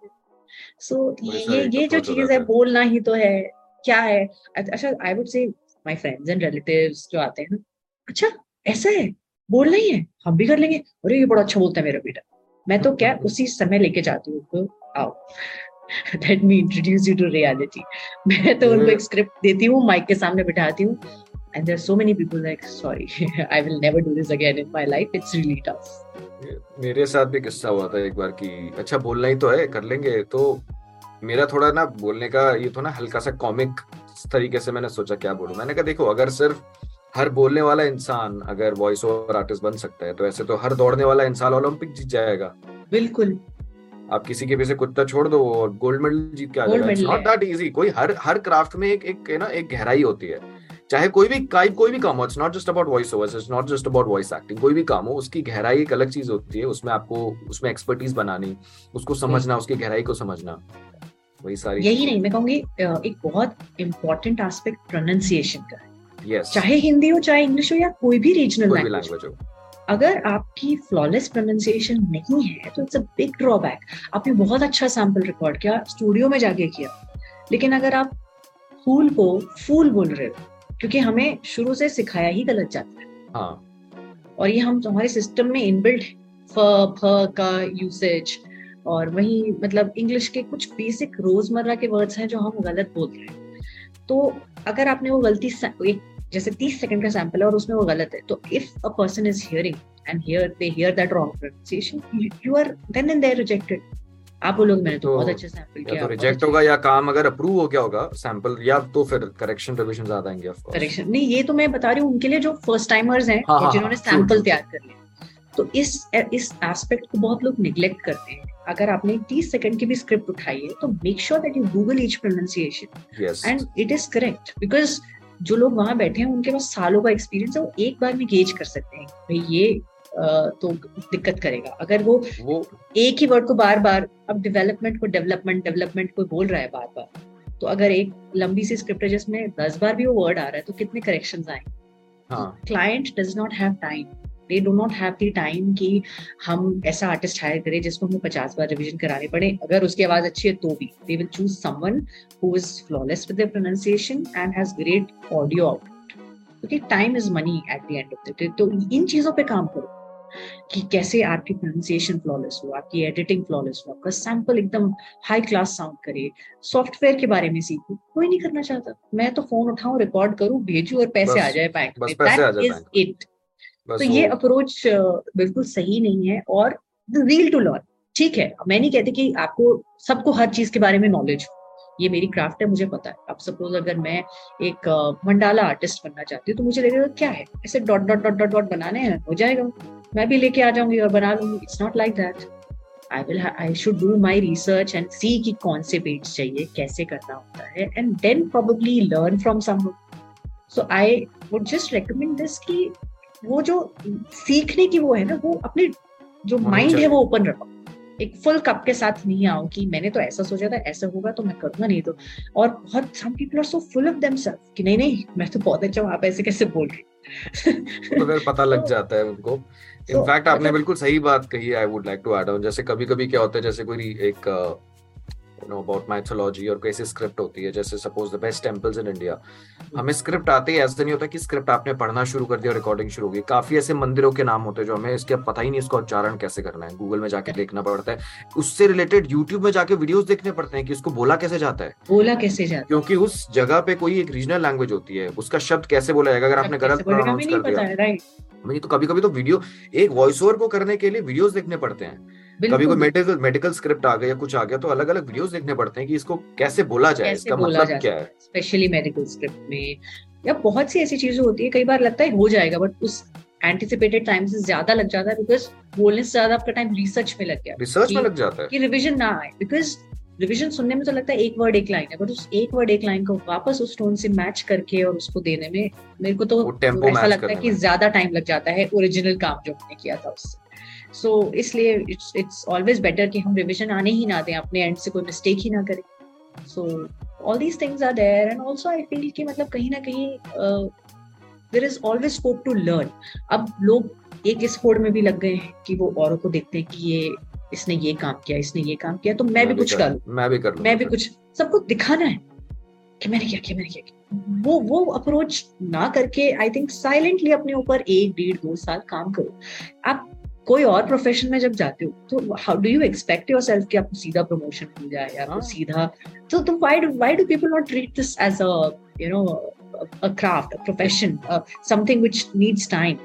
So ये ये ये जो चीज है, बोलना ही तो है, क्या है. अच्छा I would say my friends and relatives जो आते हैं ना, अच्छा ऐसा है, बोलना ही है, हम भी कर लेंगे, अरे ये बड़ा अच्छा बोलता है मेरा बेटा। मैं तो क्या उसी समय लेके जाती हूँ उनको, आओ let me introduce you to reality. मैं तो उनको एक स्क्रिप्ट देती हूँ, माइक के सामने बिठाती हूँ, and there are so many people like sorry I will never do this again in my life, it's really tough. मेरे साथ भी किस्सा हुआ था एक बार कि अच्छा बोलना ही तो है, कर लेंगे। तो मेरा थोड़ा ना बोलने का ये तो ना हल्का सा कॉमिक तरीके से मैंने सोचा क्या बोलूं। मैंने कहा देखो, अगर सिर्फ हर बोलने वाला इंसान अगर वॉइस ओवर आर्टिस्ट बन सकता है तो ऐसे तो हर दौड़ने वाला इंसान ओलंपिक जीत जाएगा। बिल्कुल, आप किसी के पीछे कुत्ता छोड़ दो और गोल्ड मेडल जीत के आ जाएगा। It's not that easy. कोई हर हर क्राफ्ट में एक एक ना एक गहराई होती है, चाहे कोई भी काई कोई भी काम हो। It's not just about voice overs, it's not just about voice acting. कोई भी काम हो उसकी गहराई एक अलग चीज होती है, उसमें आपको उसमें एक्सपर्टीज बनानी, उसको समझना, उसकी गहराई को समझना, वही सारी यही नहीं मैं कहूंगी एक बहुत इंपॉर्टेंट एस्पेक्ट प्रोनाउंसिएशन का है। yes. चाहे हिंदी हो, चाहे इंग्लिश हो, या कोई भी रीजनल लैंग्वेज हो, अगर आपकी फ्लॉलेस प्रोनाउंसिएशन नहीं है तो इट्स अ बिग ड्रॉबैक। आपने बहुत अच्छा सैंपल रिकॉर्ड किया, स्टूडियो में जाके किया, लेकिन अगर आप फूल को फूल बोल रहे हो, क्योंकि हमें शुरू से सिखाया ही गलत जाता है। हाँ। और ये हम हमारे सिस्टम में इनबिल्ट है, फ फ का यूसेज, और वही मतलब इंग्लिश के कुछ बेसिक रोजमर्रा के वर्ड्स हैं जो हम गलत बोल रहे हैं। तो अगर आपने वो गलती एक जैसे तीस सेकंड का सैंपल है और उसमें वो गलत है, तो if a person is hearing and hear they hear that wrong pronunciation, you are then and there rejected. आप बोलोगे मैंने तो, तो बहुत अच्छा सैंपल किया, तो रिजेक्ट होगा, या काम अगर अप्रूव हो गया होगा सैंपल, या तो फिर करेक्शन रिवीजन ज्यादा आएंगे। ऑफ कोर्स करेक्शन नहीं, ये तो मैं बता रही हूँ उनके लिए जो फर्स्ट टाइमर्स हैं, हाँ, जिन्होंने सैंपल तैयार कर लिया। तो इस इस एस्पेक्ट को बहुत लोग निग्लेक्ट करते हैं। अगर आपने तीस सेकंड की भी स्क्रिप्ट उठाई है तो make sure that you Google each pronunciation and it is correct, because जो लोग वहां बैठे हैं उनके पास सालों का एक्सपीरियंस है, वो एक बार में गेज कर सकते हैं भाई ये तो दिक्कत करेगा। अगर वो, वो एक ही वर्ड को बार बार, अब डेवलपमेंट को डेवलपमेंट डेवलपमेंट को बोल रहा है बार बार, तो अगर एक लंबी सी स्क्रिप्ट है जिसमें दस बार भी वो वर्ड आ रहा है तो कितने करेक्शंस आएंगे। Client does not have time, they do not have the time कि हम ऐसा आर्टिस्ट हायर करें जिसको हमें पचास बार रिवीजन कराने पड़े। अगर उसकी आवाज अच्छी है तो भी they will choose someone who is flawless with their pronunciation and has great audio output, क्योंकि time is money at the end of the day. तो इन चीजों पे काम करो कि कैसे आपकी प्रोनाउंसिएशन फ्लॉलेस हो, आपकी एडिटिंग फ्लॉलेस हो, आपका सैंपल एकदम हाई क्लास साउंड करे। सॉफ्टवेयर के बारे में सीखो, कोई नहीं करना चाहता। मैं तो फोन उठाऊं, रिकॉर्ड करूं, भेजूं और पैसे आ जाए बैंक में, दैट इज इट। तो ये अप्रोच बिल्कुल सही नहीं है। और द रील टू लर्न, ठीक है, मैं नहीं कहती कि आपको सबको हर चीज के बारे में नॉलेज हो, ये मेरी क्राफ्ट है, मुझे पता है। अब सपोज अगर मैं एक मंडाला आर्टिस्ट बनना चाहती हूँ तो मुझे लगेगा क्या है, ऐसे dot dot dot dot dot बनाने हैं, हो जाएगा, मैं भी लेके आ जाऊंगी और बना लूंगी। It's not like that. I will I should do my research and see कि कौन से पेज चाहिए, कैसे करना होता है, and then probably learn from someone. So I would just recommend this कि वो जो सीखने की वो है ना, वो अपने जो माइंड है वो ओपन रखो। एक फुल कप के साथ नहीं आओ कि मैंने तो ऐसा सोचा था, ऐसा होगा तो मैं करूंगा नहीं तो। और बहुत some people are so full of themselves कि नहीं नहीं मैं तो बहुत अच्छा हूं, आप ऐसे कैसे बोल रहे तो फिर पता लग जाता है उनको। इनफैक्ट आपने बिल्कुल सही बात कही। I would like to add on, जैसे कभी कभी क्या होता है, जैसे कोई एक यू नो अबाउट माइथोलॉजी और कैसे स्क्रिप्ट होती है, जैसे suppose the best temples in India, हमें स्क्रिप्ट आते ही ऐसा नहीं होता कि स्क्रिप्ट आपने पढ़ना शुरू कर दिया और रिकॉर्डिंग शुरू हो गई। काफी ऐसे मंदिरों के नाम होते हैं जो हमें इसका पता ही नहीं, इसका उच्चारण कैसे करना है, गूगल में जाके देखना पड़ता है, उससे रिलेटेड यूट्यूब में जाके वीडियोस देखने पड़ते हैं कि उसको बोला कैसे जाता है, बोला कैसे जाता है, क्योंकि उस जगह पे कोई एक रीजनल लैंग्वेज होती है, उसका शब्द कैसे बोला जाएगा अगर आपने गलत प्रोनाउंस कर दिया। नहीं तो कभी कभी तो वीडियो, एक वॉइस ओवर को करने के लिए वीडियोस देखने पड़ते हैं। कभी कोई मेडिकल मेडिकल स्क्रिप्ट आ गया या कुछ आ गया तो अलग अलग वीडियोस देखने पड़ते हैं कि इसको कैसे बोला जाए, इसका मतलब क्या है, स्पेशली मेडिकल स्क्रिप्ट में। या बहुत सी ऐसी चीजें होती है, कई बार लगता है हो जाएगा बट उस एंटिसिपेटेड टाइम से ज्यादा लग जाता है, बिकॉज बोलने से ज्यादा आपका टाइम रिसर्च में लग गया, रिसर्च में लग जाता है कि रिविजन ना आए। बिकॉज रिविजन सुनने में तो लगता है एक वर्ड एक लाइन है, बट उस एक वर्ड एक लाइन को वापस उस टोन से मैच करके और उसको देने में मेरे को तो ऐसा लगता है कि ज्यादा टाइम लग जाता है ओरिजिनल काम जो हमने किया था उससे। सो so, इसलिए इट्स इट्स ऑलवेज बेटर कि हम रिविजन आने ही ना दें, अपने एंड से कोई मिस्टेक ही ना करें। So all these things are there and also I feel कि मतलब कहीं ना कहीं there is always scope to learn. अब लोग एक इस होड़ में भी लग गए हैं कि वो औरों को देखते हैं कि ये इसने ये काम किया, इसने ये काम किया, तो मैं भी कुछ करूं, मैं भी करूं, मैं भी कुछ, सबको दिखाना है कि मैंने क्या किया, मैंने क्या किया। वो वो अप्रोच ना करके आई थिंक साइलेंटली अपने ऊपर एक डेढ़ दो साल काम करो. आप कोई और प्रोफेशन में जब जाते हो तो how do you expect yourself कि आपको सीधा प्रमोशन मिल जाए या आपको सीधा, तो तुम why do why do people not treat this as a you know a craft, a profession, something which needs time.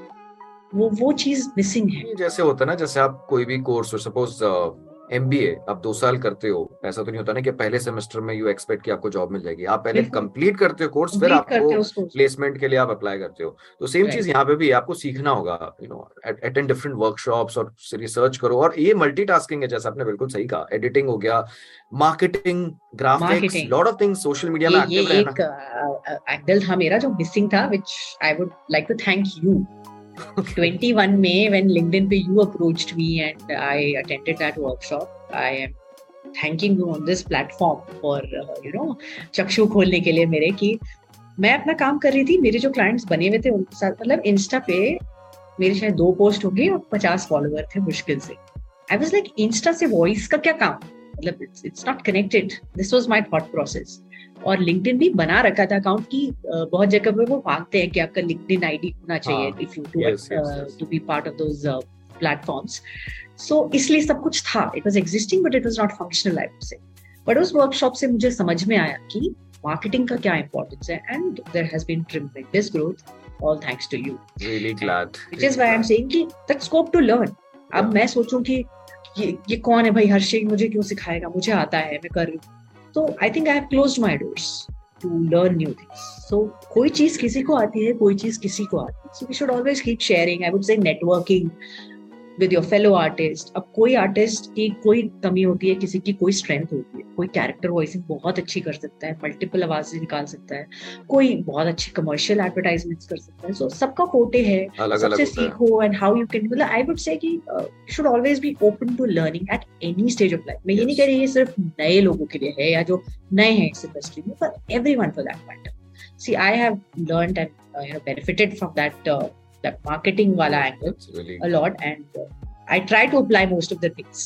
वो वो चीज मिसिंग है. जैसे होता है ना, जैसे आप कोई भी कोर्स, सपोज एमबीए आप दो साल करते हो, ऐसा तो नहीं होता ना कि पहले सेमेस्टर में यू एक्सपेक्ट कि आपको जॉब मिल जाएगी. आप पहले कंप्लीट करते हो कोर्स, फिर आपको प्लेसमेंट के लिए आप अप्लाई करते हो. तो सेम चीज यहाँ पे भी आपको सीखना होगा. You know, attend different workshops और रिसर्च करो. और ये मल्टीटास्किंग है, जैसा आपने बिल्कुल सही कहा. एडिटिंग हो गया, marketing, graphics, lot of things, social media में एक्टिव रहना. ये एक एंगल था मेरा जो मिसिंग था, which I would like to thank you. twenty-one May when LinkedIn पे you approached me and I attended that workshop. I am thanking you on this platform for uh, you know चक्षु खोलने के लिए मेरे, कि मैं अपना काम कर रही थी. मेरे जो क्लाइंट्स बने हुए थे उनके साथ, मतलब इंस्टा पे मेरे शायद दो पोस्ट हो गई और पचास फॉलोअर थे मुश्किल से. आई वाज लाइक, इंस्टा से वॉइस का क्या काम, मतलब it's it's not connected. This was my thought process. और लिंक्डइन भी बना रखा था अकाउंट की. बहुत जगह पे वो मांगते हैं कि आपका लिंक्डइन आईडी होना चाहिए if you to to be part of those platforms. So इसलिए सब कुछ था. It was existing but it was not functional, I would say. But उस वर्कशॉप से मुझे समझ में आया कि मार्केटिंग का क्या इंपॉर्टेंस है, and there has been tremendous growth, all thanks to you. Really glad. Which is why I am saying कि दैट स्कोप टू लर्न. अब मैं सोचूं कि ये ये कौन है भाई, हर्षित मुझे क्यों सिखाएगा, मुझे आता है, मैं कर रही हूँ. So I think I have closed my doors to learn new things. So कोई चीज किसी को आती है, कोई चीज किसी को आती है. So we should always keep sharing. I would say networking with your fellow artist. अब कोई आर्टिस्ट की कोई कमी होती है, किसी की कोई स्ट्रेंथ होती है. कोई कैरेक्टर वॉइसिंग बहुत अच्छी कर सकता है, मल्टीपल आवाजें निकाल सकता है, कोई बहुत अच्छी कमर्शियल एडवर्टाइजमेंट्स कर सकता है. सो so, सबका फोटे है, सबसे सीखो. एंड हाउ यू कैन, मतलब I would say that you should always be open to learning at any stage of life. मैं ये नहीं कह रही ये सिर्फ नए लोगों के लिए है या जो नए हैं इस इंडस्ट्री में, for everyone for that matter. See I have learned and you know benefited from that that marketing wala angle really a lot, and uh, I try to apply most of the things.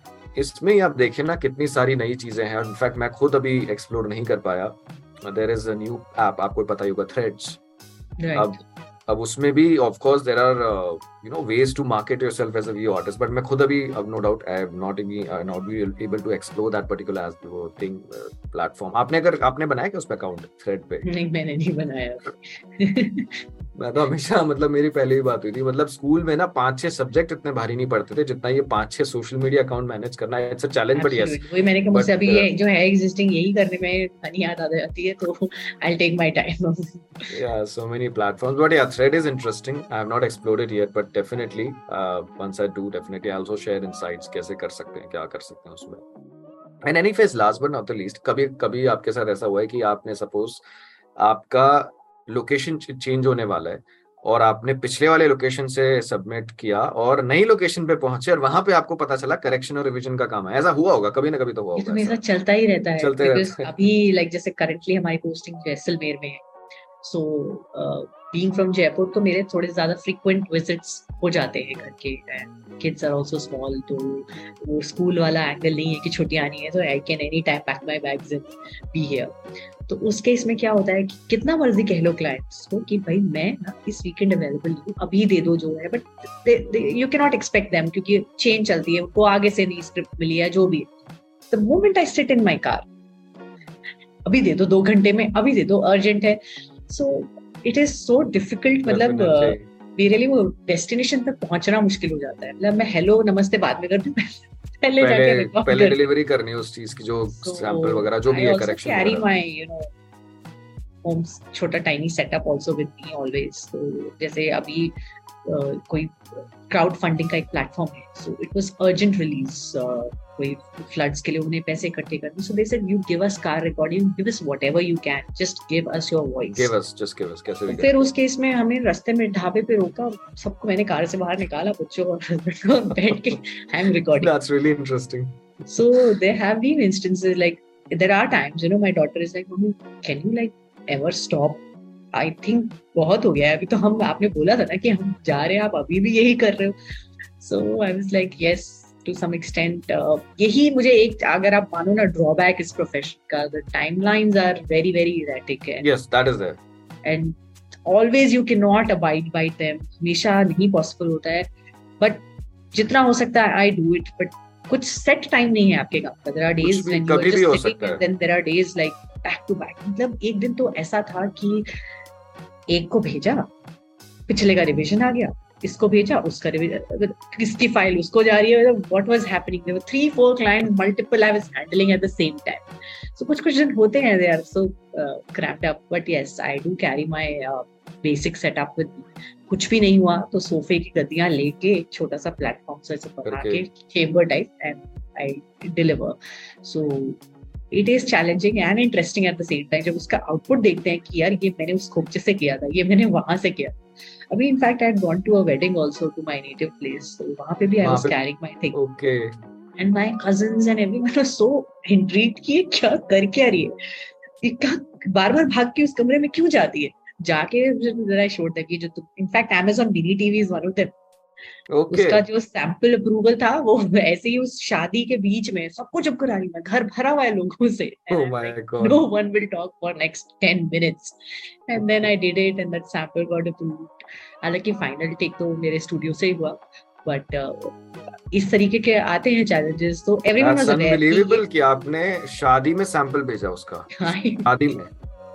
इसमें आप देखें ना कितनी सारी नई चीजें हैं. In fact मैं खुद अभी एक्सप्लोर नहीं कर पाया. There is a new app, आपको पता ही होगा, थ्रेड्स. अब अब उसमें भी of course there are you know ways to market yourself as a video artist. But मैं खुद अभी, अब no doubt I have not not be able to explore that particular thing platform. आपने अगर आपने बनाया क्या उस पे अकाउंट थ्रेड पे? नहीं, मैंने नहीं बनाया. मैं तो हमेशा, मतलब मेरी पहले ही बात हुई थी, मतलब स्कूल में ना पांच छह सब्जेक्ट इतने भारी नहीं पड़ते थे जितना ये पांच छह सोशल मीडिया अकाउंट मैनेज करना है. It's a challenge. But yes, वही मैंने कहा मुझसे अभी ये जो है एग्जिस्टिंग, यही करने में फनी याद आ जाती है, तो I will take my time. Yeah so many platforms. But yeah thread is interesting. I have not explored it yet, but definitely once I do, definitely I also share insights, कैसे कर सकते हैं, क्या कर सकते हैं उसमें. And anyways, last but not the least, कभी कभी आपके साथ ऐसा हुआ है कि आपने सपोज आपका लोकेशन चेंज होने वाला है और आपने पिछले वाले लोकेशन से सबमिट किया और नई लोकेशन पे पहुंचे और वहां पे आपको पता चला करेक्शन और रिवीजन का काम है. ऐसा हुआ होगा कभी ना कभी, तो हुआ होगा. ये तो मेरा चलता ही रहता है. चलते रहता है. अभी लाइक जैसे करंटली हमारी पोस्टिंग जैसलमेर में है. सो बीइंग फ्रॉम जयपुर, तो मेरे थोड़े ज्यादा फ्रीक्वेंट विजिट्स हो जाते हैं घर के. किड्स आर आल्सो स्मॉल, तो वो स्कूल वाला एंगल नहीं है कि छुट्टियां आनी है तो I can any time pack my bags and be here. तो उस केस में क्या होता है कि कितना मर्जी कह लो क्लाइंट्स को कि भाई मैं ना इस वीकेंड अवेलेबल हूँ, अभी दे दो जो है, but you can not expect them क्योंकि चेन चलती है, उनको आगे से नहीं स्क्रिप्ट मिली है जो भी है. The moment I sit in my car, अभी दे दो, दो घंटे में अभी दे दो, अर्जेंट है. So it is so difficult. मतलब मेरे लिए वो डेस्टिनेशन तक पहुंचना मुश्किल हो जाता है. मतलब मैं हेलो नमस्ते बाद में कर दूं, पहले पहले, पहले डिलीवरी करनी है उस चीज की, जो सैंपल वगैरह जो भी है, correction. I carry my you know home छोटा tiny setup also with me always. तो जैसे अभी uh, कोई क्राउड फंडिंग का एक प्लेटफॉर्म है, so it was urgent release, कोई फ्लड्स के लिए उन्हें पैसे इकट्ठे करने. So they said you give us car recording, give us whatever you can, just give us your voice, give us just give us. कैसे भी. फिर उस केस में हमें रास्ते में ढाबे पे रोका, सबको मैंने कार से बाहर निकाला, बच्चों और हस्बैंड को, बैठ के I am recording. That's really interesting. So there have been instances like there are times, you know, my daughter is like, Mommy, can you like ever stop? I think बहुत हो गया है, अभी तो हम, आपने बोला था ना कि हम जा रहे हैं, आप अभी भी यही कर रहे हो. So I was like, yes, to some extent यही मुझे एक, अगर आप मानो ना, ड्रॉबैक इस प्रोफेशन का, the timelines are very very erratic है. Yes, that is there. And always you can not abide by them. हमेशा नहीं पॉसिबल होता है, बट जितना हो सकता है आई डू इट. बट कुछ सेट टाइम नहीं है आपके काम का. There are days when you are just sitting and then there are days like back to back. मतलब एक दिन तो ऐसा था कि एक को भेजा, पिछले का रिवीजन आ गया, इसको भेजा, उसका रिवीजन, किसकी फाइल उसको जा रही है. What was happening, there were three four clients, multiple I was handling at the same time. So कुछ कुछ दिन होते हैं, they are so cramped up. But yes, I do carry my basic setup with me. कुछ भी नहीं हुआ तो सोफे की गद्दियां लेके एक छोटा सा प्लेटफॉर्म से बना के chamber type and I deliver. So it is challenging and interesting at the same time. जब उसका आउटपुट देखते हैं कि यार ये मैंने उस खोपचे से किया था, ये मैंने वहां से किया. अभी in fact I had gone to a wedding also to my native place. So वहां पे भी I was carrying my thing. Okay. And my cousins and everyone were so intrigued कि क्या कर क्या रही है, ये बार-बार भाग के उस कमरे में क्यों जाती है. जाके जरा शोर तक कि जो in fact Amazon mini TV is one of them. उसका जो सैंपल अप्रूवल था वो ऐसे ही उस शादी के बीच में सबको जब करा रही, मैं घर भरा हुआ है लोगों से. Oh my God. No one will talk for next ten minutes. And then I did it and that sample got approved. हालांकि फाइनल टेक तो मेरे स्टूडियो से ही हुआ. बट uh, इस तरीके के आते हैं चैलेंजेस. तो एवरीवन वाज अवेयर. अनबिलीवेबल कि आपने शादी में सैंपल भेजा उसका. शादी में.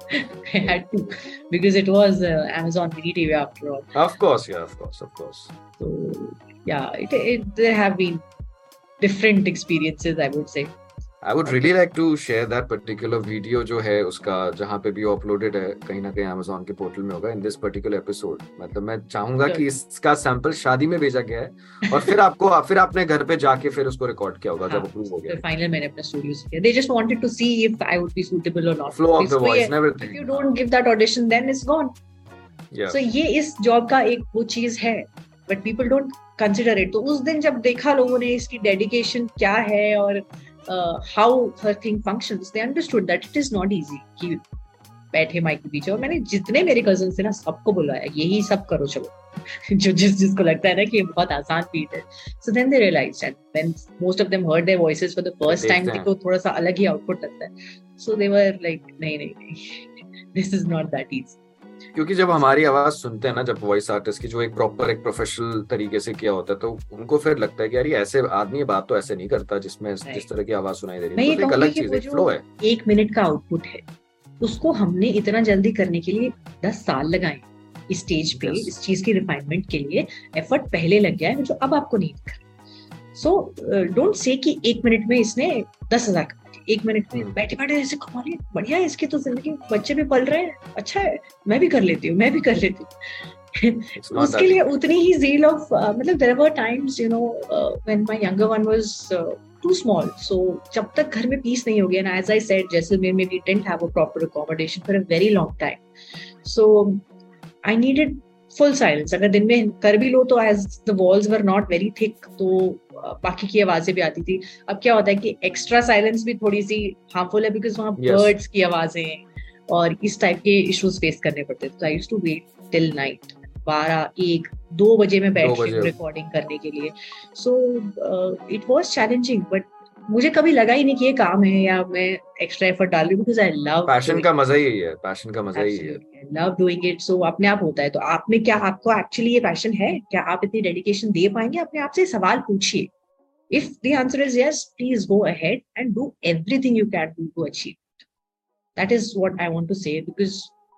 I had to, because it was uh, Amazon Mini T V after all. Of course, yeah, of course, of course. So yeah, it, it there have been different experiences, I would say. I would really like to share that particular video जो है उसका, जहाँ पे भी uploaded है कहीं ना कहीं Amazon के पोर्टल में होगा. इन दिस पर्टिकुलर एपिसोड मतलब मैं चाहूंगा कि इसका सैंपल शादी में भेजा गया है और फिर आपको फिर आपने घर पे जाके फिर उसको रिकॉर्ड किया होगा जब अप्रूव हो गया. फाइनल मैंने अपने स्टूडियो से किया. They just wanted to see if I would be suitable or not. Flow of the voice and everything. If you don't give that audition, then it's gone. Yeah. So ये इस job का एक वो चीज है, but people don't consider it. तो उस दिन जब देखा लोगों ने इसकी डेडिकेशन क्या है और Uh, how her thing functions, they understood that it is not easy कि बैठे माइक के पीछे. और मैंने जितने मेरे कजिन थे ना सबको बुलाया, यही सब करो चलो जो जिस जिसको लगता है ना कि ये बहुत आसान फीट है. So then they realized, and when most of them heard their voices for the first time, तो थोड़ा सा अलग ही आउटपुट लगता है. So they were like नहीं नहीं नहीं, this is not that easy. क्योंकि जब हमारी आवाज सुनते हैं ना, जब वॉइस आर्टिस्ट की जो एक प्रॉपर एक प्रोफेशनल तरीके से किया होता है, तो उनको फिर लगता है कि यार ये ऐसे आदमी बात तो ऐसे नहीं करता जिसमें जिस तरह की आवाज सुनाई दे रही है. तो एक अलग चीज है, फ्लो है. एक मिनट का आउटपुट है, उसको हमने इतना जल्दी करने के लिए दस साल लगाए. इस स्टेज पे इस चीज की रिफाइनमेंट के लिए एफर्ट पहले लग गया है जो अब आपको नहीं दिख रहा. सो डोंट से कि एक मिनट में इसने दस हजार एक मिनट में बैठे बैठे ऐसे कमा लिया, बढ़िया है, इसकी तो जिंदगी, बच्चे भी पल रहे हैं, अच्छा है, मैं भी कर लेती हूँ मैं भी कर लेती हूँ. उसके लिए उतनी ही zeal of uh, मतलब there were times you know uh, when my younger one was uh, too small. So जब तक घर में पीस नहीं हो गया ना, as I said, जैसलमेर में we didn't have a proper accommodation for a very long time. So I needed full silence. अगर दिन में कर भी लो तो as the walls were not very thick, तो बाकी की आवाजें भी आती थी. अब क्या होता है कि एक्स्ट्रा साइलेंस भी थोड़ी सी हार्मफुल है, बिकॉज वहाँ बर्ड्स की आवाजें और इस टाइप के इश्यूज फेस करने पड़ते थे. I used to wait till night, बारह एक दो बजे में बैठ के रिकॉर्डिंग करने के लिए. So it was challenging, but मुझे कभी लगा ही नहीं कि ये काम है या मैं एक्स्ट्रा एफर्ट डाल रही हूँ, बिकॉज आई लव पैशन का मजा ही है. पैशन का मजा ही है, लव डूइंग इट. सो अपने आप होता है. तो आप में क्या, आपको एक्चुअली ये पैशन है क्या, आप इतनी डेडिकेशन दे पाएंगे? अपने आप से सवाल पूछिए. If the answer is yes, please go ahead and do everything you can do to achieve it. That is what I want to say, because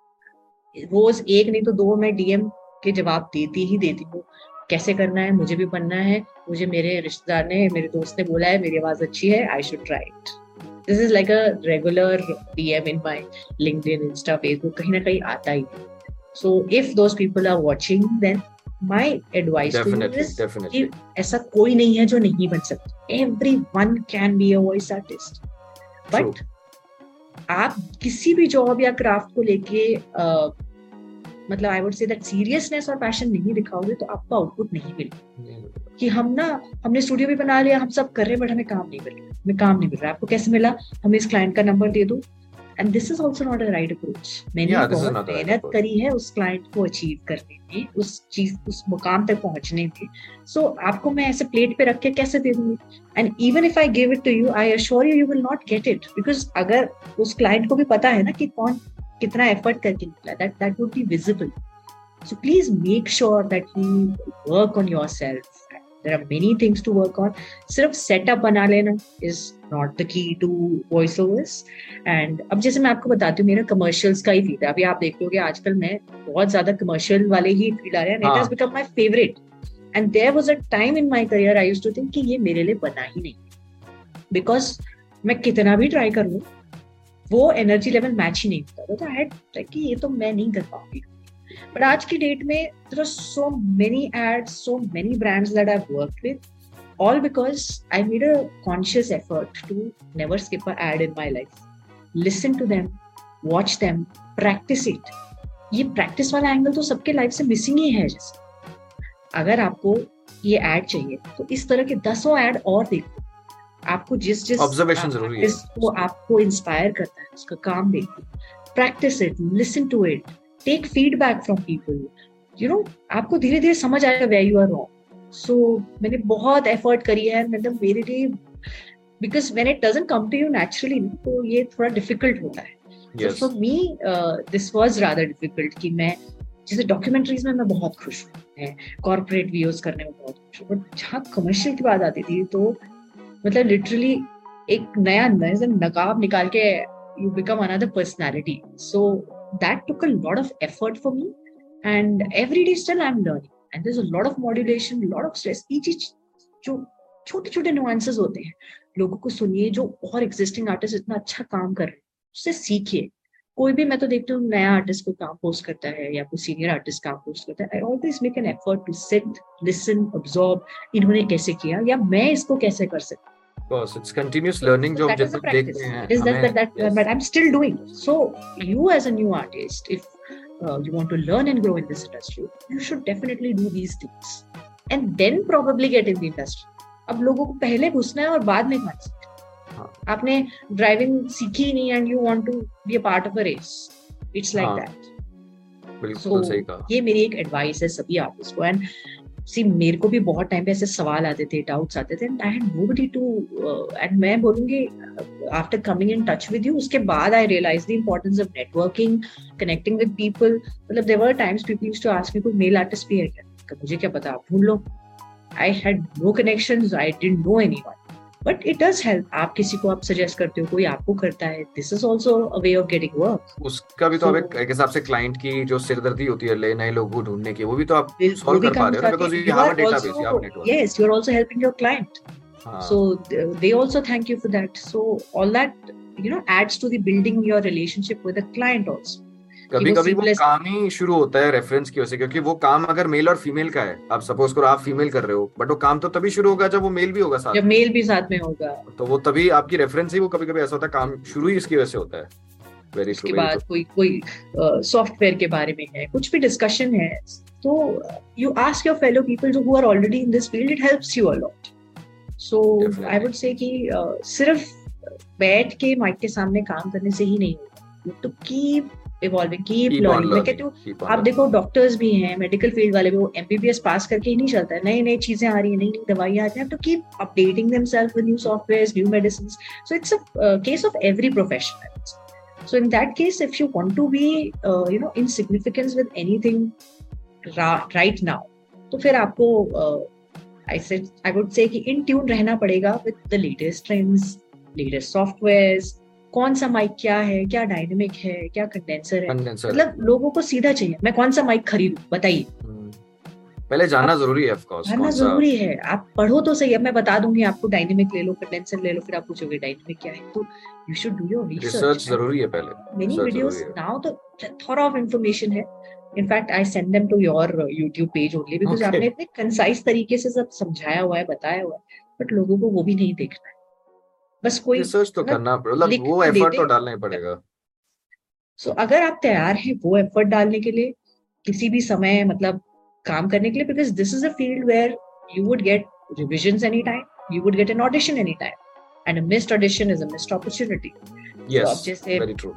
रोज एक नहीं तो दो मैं डीएम के जवाब देती ही देती हूँ. कैसे करना है, मुझे भी बनना है, मुझे मेरे रिश्तेदार ने, मेरे दोस्त ने बोला है मेरी आवाज अच्छी है, I should try it. This is like a regular D M in my LinkedIn, Insta, Facebook, कहीं ना कहीं आता ही. So if those people are watching, then my advice definitely, to you is definitely. कि ऐसा कोई नहीं है जो नहीं बन सकता. Everyone can be a voice artist. But आप किसी भी जॉब या क्राफ्ट को लेके uh, मतलब I would say that seriousness और पैशन नहीं दिखाओगे तो आपको आउटपुट नहीं मिलेगा. कि हम ना हमने स्टूडियो भी बना लिया, हम सब कर रहे हैं, बट हमें काम नहीं मिल रहा, हमें काम नहीं मिल रहा. आपको कैसे मिला? हमें इस क्लाइंट का नंबर दे दो, and this is also not a right approach. मैंने Yeah, this is बहुत not the right मेहनत approach. करी है उस क्लाइंट को अचीव करने में, उस चीज उस मुकाम तक पहुंचने में. सो so, आपको मैं ऐसे प्लेट पे रख के कैसे दे दूंगी? And even if I give it to you, I assure you you will not get it, because अगर उस क्लाइंट को भी पता है ना कि कौन कितना एफर्ट करके निकला, that that would be visible. So please make sure that you work on yourself. There are many things to work on. सिर्फ setup बना लेना is not the key to voiceovers. And अब जैसे मैं आपको बताती हूँ, मेरा commercials का ही फील्ड है. अभी आप देख लोगे आजकल मैं बहुत ज्यादा commercial वाले ही फील्ड आ रहे हैं. It has become my favorite. And there was a time in my career I used to think कि ये मेरे लिए बना ही नहीं, because मैं कितना भी ट्राई कर लूँ वो एनर्जी लेवल मैच ही नहीं होता. तो I had like कि ये तो मैं नहीं कर पाऊंगी. But आज की डेट में there are so many ads, so many brands that I've worked with, all because I made a conscious effort to never skip an ad in my life. Listen to them, watch them, practice it. ये practice वाला angle तो सबके life से missing ही है. जैसे अगर आपको ये ad चाहिए तो इस तरह के दसों ad और देखो. आपको जिस जिस ऑब्जर्वेशन जरूरी है, वो आपको इंस्पायर करता है उसका काम देखो. Practice it, listen to it. Take feedback from people. You know, आपको धीरे धीरे समझ आएगा where you are wrong. So मैंने बहुत effort करी है, मतलब मेरे लिए, because when it doesn't come to you naturally, तो ये थोड़ा difficult होता है. yes. So for me, uh, this was rather difficult कि मैं जैसे documentaries में मैं बहुत खुश हूँ, मैं corporate videos करने में बहुत खुश हूँ, but जहाँ commercial की बात आती थी तो मतलब literally एक नया नकाब निकाल के you become another personality. So that took a lot of effort for me, and every day still I'm learning, and there's a lot of modulation, a lot of stress. each each जो छोटे छोटे nuances होते हैं, लोगों को सुनिए जो और existing artists इतना अच्छा काम कर रहे हैं उससे सीखिए. कोई भी मैं तो देखती हूँ नया आर्टिस्ट को काम पोस्ट करता है या कोई सीनियर आर्टिस्ट काम पोस्ट करता है, I always make an effort to sit, listen, observe, इन्होंने कैसे किया या मैं इसको कैसे कर सकती. Of course, it's continuous learning जो हम जब तक देखते हैं. Is that, that, that, yes. But I'm still doing. So you as a new artist, if uh, you want to learn and grow in this industry, you should definitely do these things and then probably get in the industry. अब लोगों को पहले घुसना है और बाद में खाना सीखना. हाँ. आपने ड्राइविंग सीखी नहीं and you want to be a part of a race. It's like हाँ. that. बिल्कुल सही कहा. ये मेरी एक एडवाइस है सभी आर्टिस्ट को. एंड सी मेरे को भी बहुत टाइम पे ऐसे सवाल आते थे, डाउट्स आते थे, and I had nobody to, and मैं बोलूंगी after coming in touch with you उसके बाद I realise the importance of networking, connecting with people. मतलब there were times people used to ask me कोई मेल आर्टिस्ट भी है क्या, मुझे क्या पता, आप ढूंढ लो. I had no connections, I didn't know anyone, but it does help. आप किसी को आप सजेस्ट करते हो, कोई आपको करता है, this is also a way of getting work. उसका भी तो so, अब एक हिसाब से क्लाइंट की जो सिरदर्दी होती है नए लोगों को ढूंढने की, वो भी तो आप सॉल्व कर पा रहे हो, because you have a database, you have network. Yes, you are also helping your client, so they also thank you for that. So all that you know adds to the building your relationship with the client also. कभी कभी वो काम ही शुरू होता है reference की वजह से, क्योंकि वो काम अगर मेल और फीमेल का है, आप सपोज करो आप फीमेल कर रहे हो, बट वो काम तो तभी शुरू होगा जब वो मेल भी होगा साथ, जब मेल भी साथ में होगा, तो वो तभी आपकी रेफरेंस ही, वो कभी कभी ऐसा होता है काम शुरू ही इसकी वजह से होता है. वेरी उसके बाद कोई कोई सॉफ्टवेयर के बारे में है, कुछ भी डिस्कशन है, तो you ask your fellow people जो who are already in this field, it helps you a lot. So I would say कि सिर्फ बैठ के माइक के सामने काम करने से ही नहीं होगा, to keep evolving, keep, keep learning. मैं कहती हूँ आप देखो डॉक्टर्स भी हैं, मेडिकल फील्ड वाले भी, वो एमबीबीएस पास करके ही नहीं चलता है, नई नई चीजें आ रही हैं, नई नई दवाइयां आती हैं, तो keep updating themselves with new softwares, new medicines. So it's a case of every profession. So in that case if you want to be you know in significance with anything right now, तो फिर आपको आई said I would say कि इन tune रहना पड़ेगा with the latest trends, latest softwares. कौन सा mic क्या है, क्या डायनेमिक है, क्या कंडेंसर है, मतलब लोगों को सीधा चाहिए मैं कौन सा माइक खरीदूं, बताइए. पहले जानना जरूरी है, ऑफ कोर्स जानना जरूरी है. आप पढ़ो तो सही, अब मैं बता दूंगी आपको डायनेमिक ले लो, कंडेंसर ले लो, फिर आप पूछोगे डायनेमिक क्या है, तो you should do your research. जरूरी है पहले. मेनी वीडियोस नाउ तो थोड़ा ऑफ इंफॉर्मेशन है. In fact, I send them to your YouTube page only because okay. आपने इतने कंसाइज तरीके से सब समझाया हुआ है, बताया हुआ है, बट लोगों को वो भी नहीं देखना है. बस कोई रिसर्च तो करना पड़ेगा, मतलब वो एफर्ट तो डालना ही पड़ेगा. सो so, अगर आप तैयार हैं वो एफर्ट डालने के लिए किसी भी समय, मतलब काम करने के लिए, because this is a field where you would get revisions any time, you would get an audition any time, and a missed audition is a missed opportunity. तो अब Yes, जैसे very true.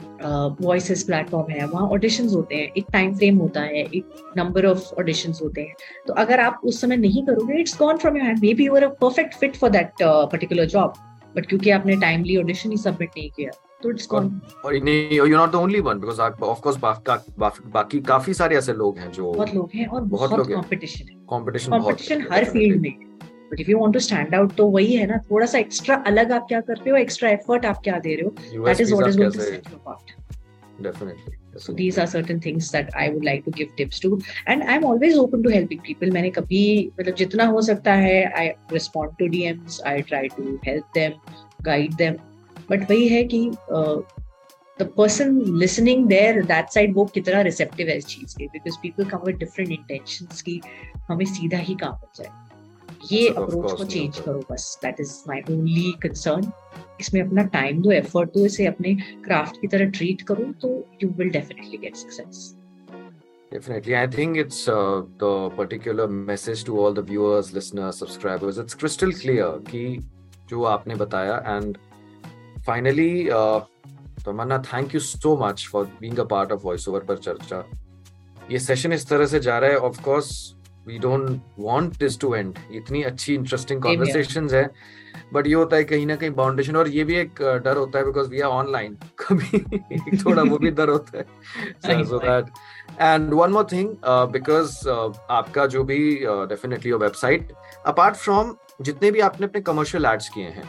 वॉइसेस प्लेटफॉर्म है, वहाँ auditions होते हैं, एक time frame होता है, एक नंबर ऑफ ऑडिशंस होते हैं. तो अगर आप उस समय नहीं करोगे, it's gone from your hand. Maybe you are a perfect fit for that particular job, but क्योंकि आपने टाइमली ऑडिशन ही सबमिट नहीं किया, तो इट्स और गॉन. और नहीं, you're not the only one because of course बाकी काफी सारे ऐसे लोग हैं जो बहुत लोग हैं और बहुत बहुत लोग हैं. कंपटीशन है. कंपटीशन बहुत कंपटीशन है, हर definitely. फील्ड में है. But if you want to stand out, तो वही है ना, थोड़ा सा एक्स्ट्रा अलग आप क्या करते हो, एक्स्ट्रा एफर्ट आप क्या दे रहे हो, that is U S Ps what आप इज गोइंग टू कैसे set you apart. definitely, So definitely. these are certain things that I would like to give tips to, and I'm always open to helping people. मैंने कभी मतलब जितना हो सकता है, I respond to D Ms, I try to help them, guide them. But वही है कि uh, the person listening there, that side, वो कितना receptive है इस चीज के, because people come with different intentions कि हमें सीधा ही काम हो जाए. ये ऐसा तो of अप्रोच course को नहीं चेंज होता. करो बस. That is my only concern. इसमें अपना टाइम दो, एफर्ट दो, इसे अपने क्राफ्ट की तरह ट्रीट करो, तो you will definitely get success. Definitely. I think it's uh, the particular message to all the viewers, listeners, subscribers. It's crystal clear कि जो आपने बताया. And finally, uh, Tamannaah, thank you so much for being a part of Voice Over पर चर्चा. ये session इस तरह से जा रहा है. Of course, we don't want this to end. इतनी अच्छी interesting conversations है, बट ये होता है कहीं ना कहीं बाउंडेशन. और ये भी एक डर होता है बिकॉज वी आर ऑनलाइन, कभी थोड़ा वो भी डर होता है. So that. And one more thing, because आपका जो भी definitely your website, apart from जितने भी आपने अपने कमर्शियल एड्स किए हैं,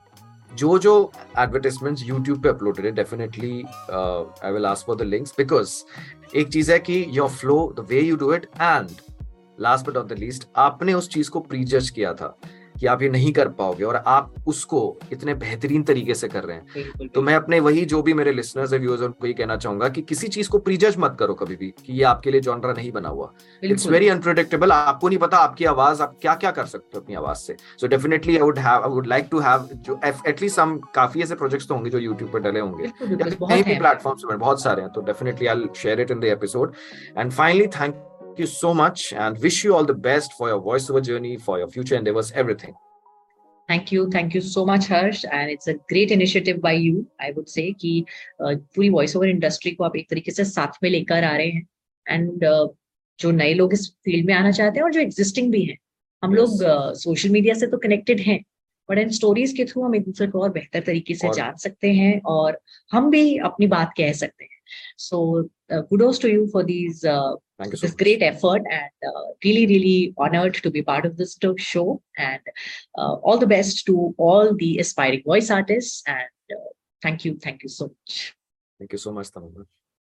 जो जो एडवर्टाइजमेंट्स यूट्यूब पे अपलोडेड है, definitely I will ask for the links. Because एक चीज है कि your flow, the way you do it, and last but not the least, आपने उस चीज को प्रीजज किया था कि आप ये नहीं कर पाओगे, और आप उसको इतने बेहतरीन तरीके से कर रहे हैं. तो मैं अपने वही जो भी मेरे लिसनर्स है, व्यूअर्स, उनको ये कहना चाहूंगा कि किसी चीज को प्रीजज मत करो कभी भी कि ये आपके लिए जॉनरा नहीं बना हुआ. It's very unpredictable. आपको नहीं पता आपकी आवाज, आप क्या क्या कर सकते हो अपनी आवाज से. So definitely I would have I would like to have जो एटलीस्ट हम काफी ऐसे प्रोजेक्ट्स तो होंगे जो यूट्यूब पर डले होंगे, कहीं भी प्लेटफॉर्म्स पर बहुत सारे हैं. तो definitely I will share it in the episode. And finally, thank you so much and wish you all the best for your voiceover journey, for your future endeavors, everything. Thank you, thank you so much, Harsh, and it's a great initiative by you. I would say कि uh, पूरी voice over industry को आप एक तरीके से साथ में लेकर आ रहे हैं. एंड uh, जो नए लोग इस फील्ड में आना चाहते हैं और जो एग्जिस्टिंग भी हैं, हम yes. लोग सोशल uh, मीडिया से तो कनेक्टेड हैं, बट इन स्टोरीज के थ्रू हम एक दूसरे को और बेहतर तरीके से और... जान सकते हैं, और हम भी अपनी बात कह सकते हैं. So uh, kudos to you for these uh, Thank you so this much. great effort, and uh, really really honored to be part of this show, and uh, all the best to all the aspiring voice artists, and uh, thank you thank you so much. Thank you so much, Tamanna.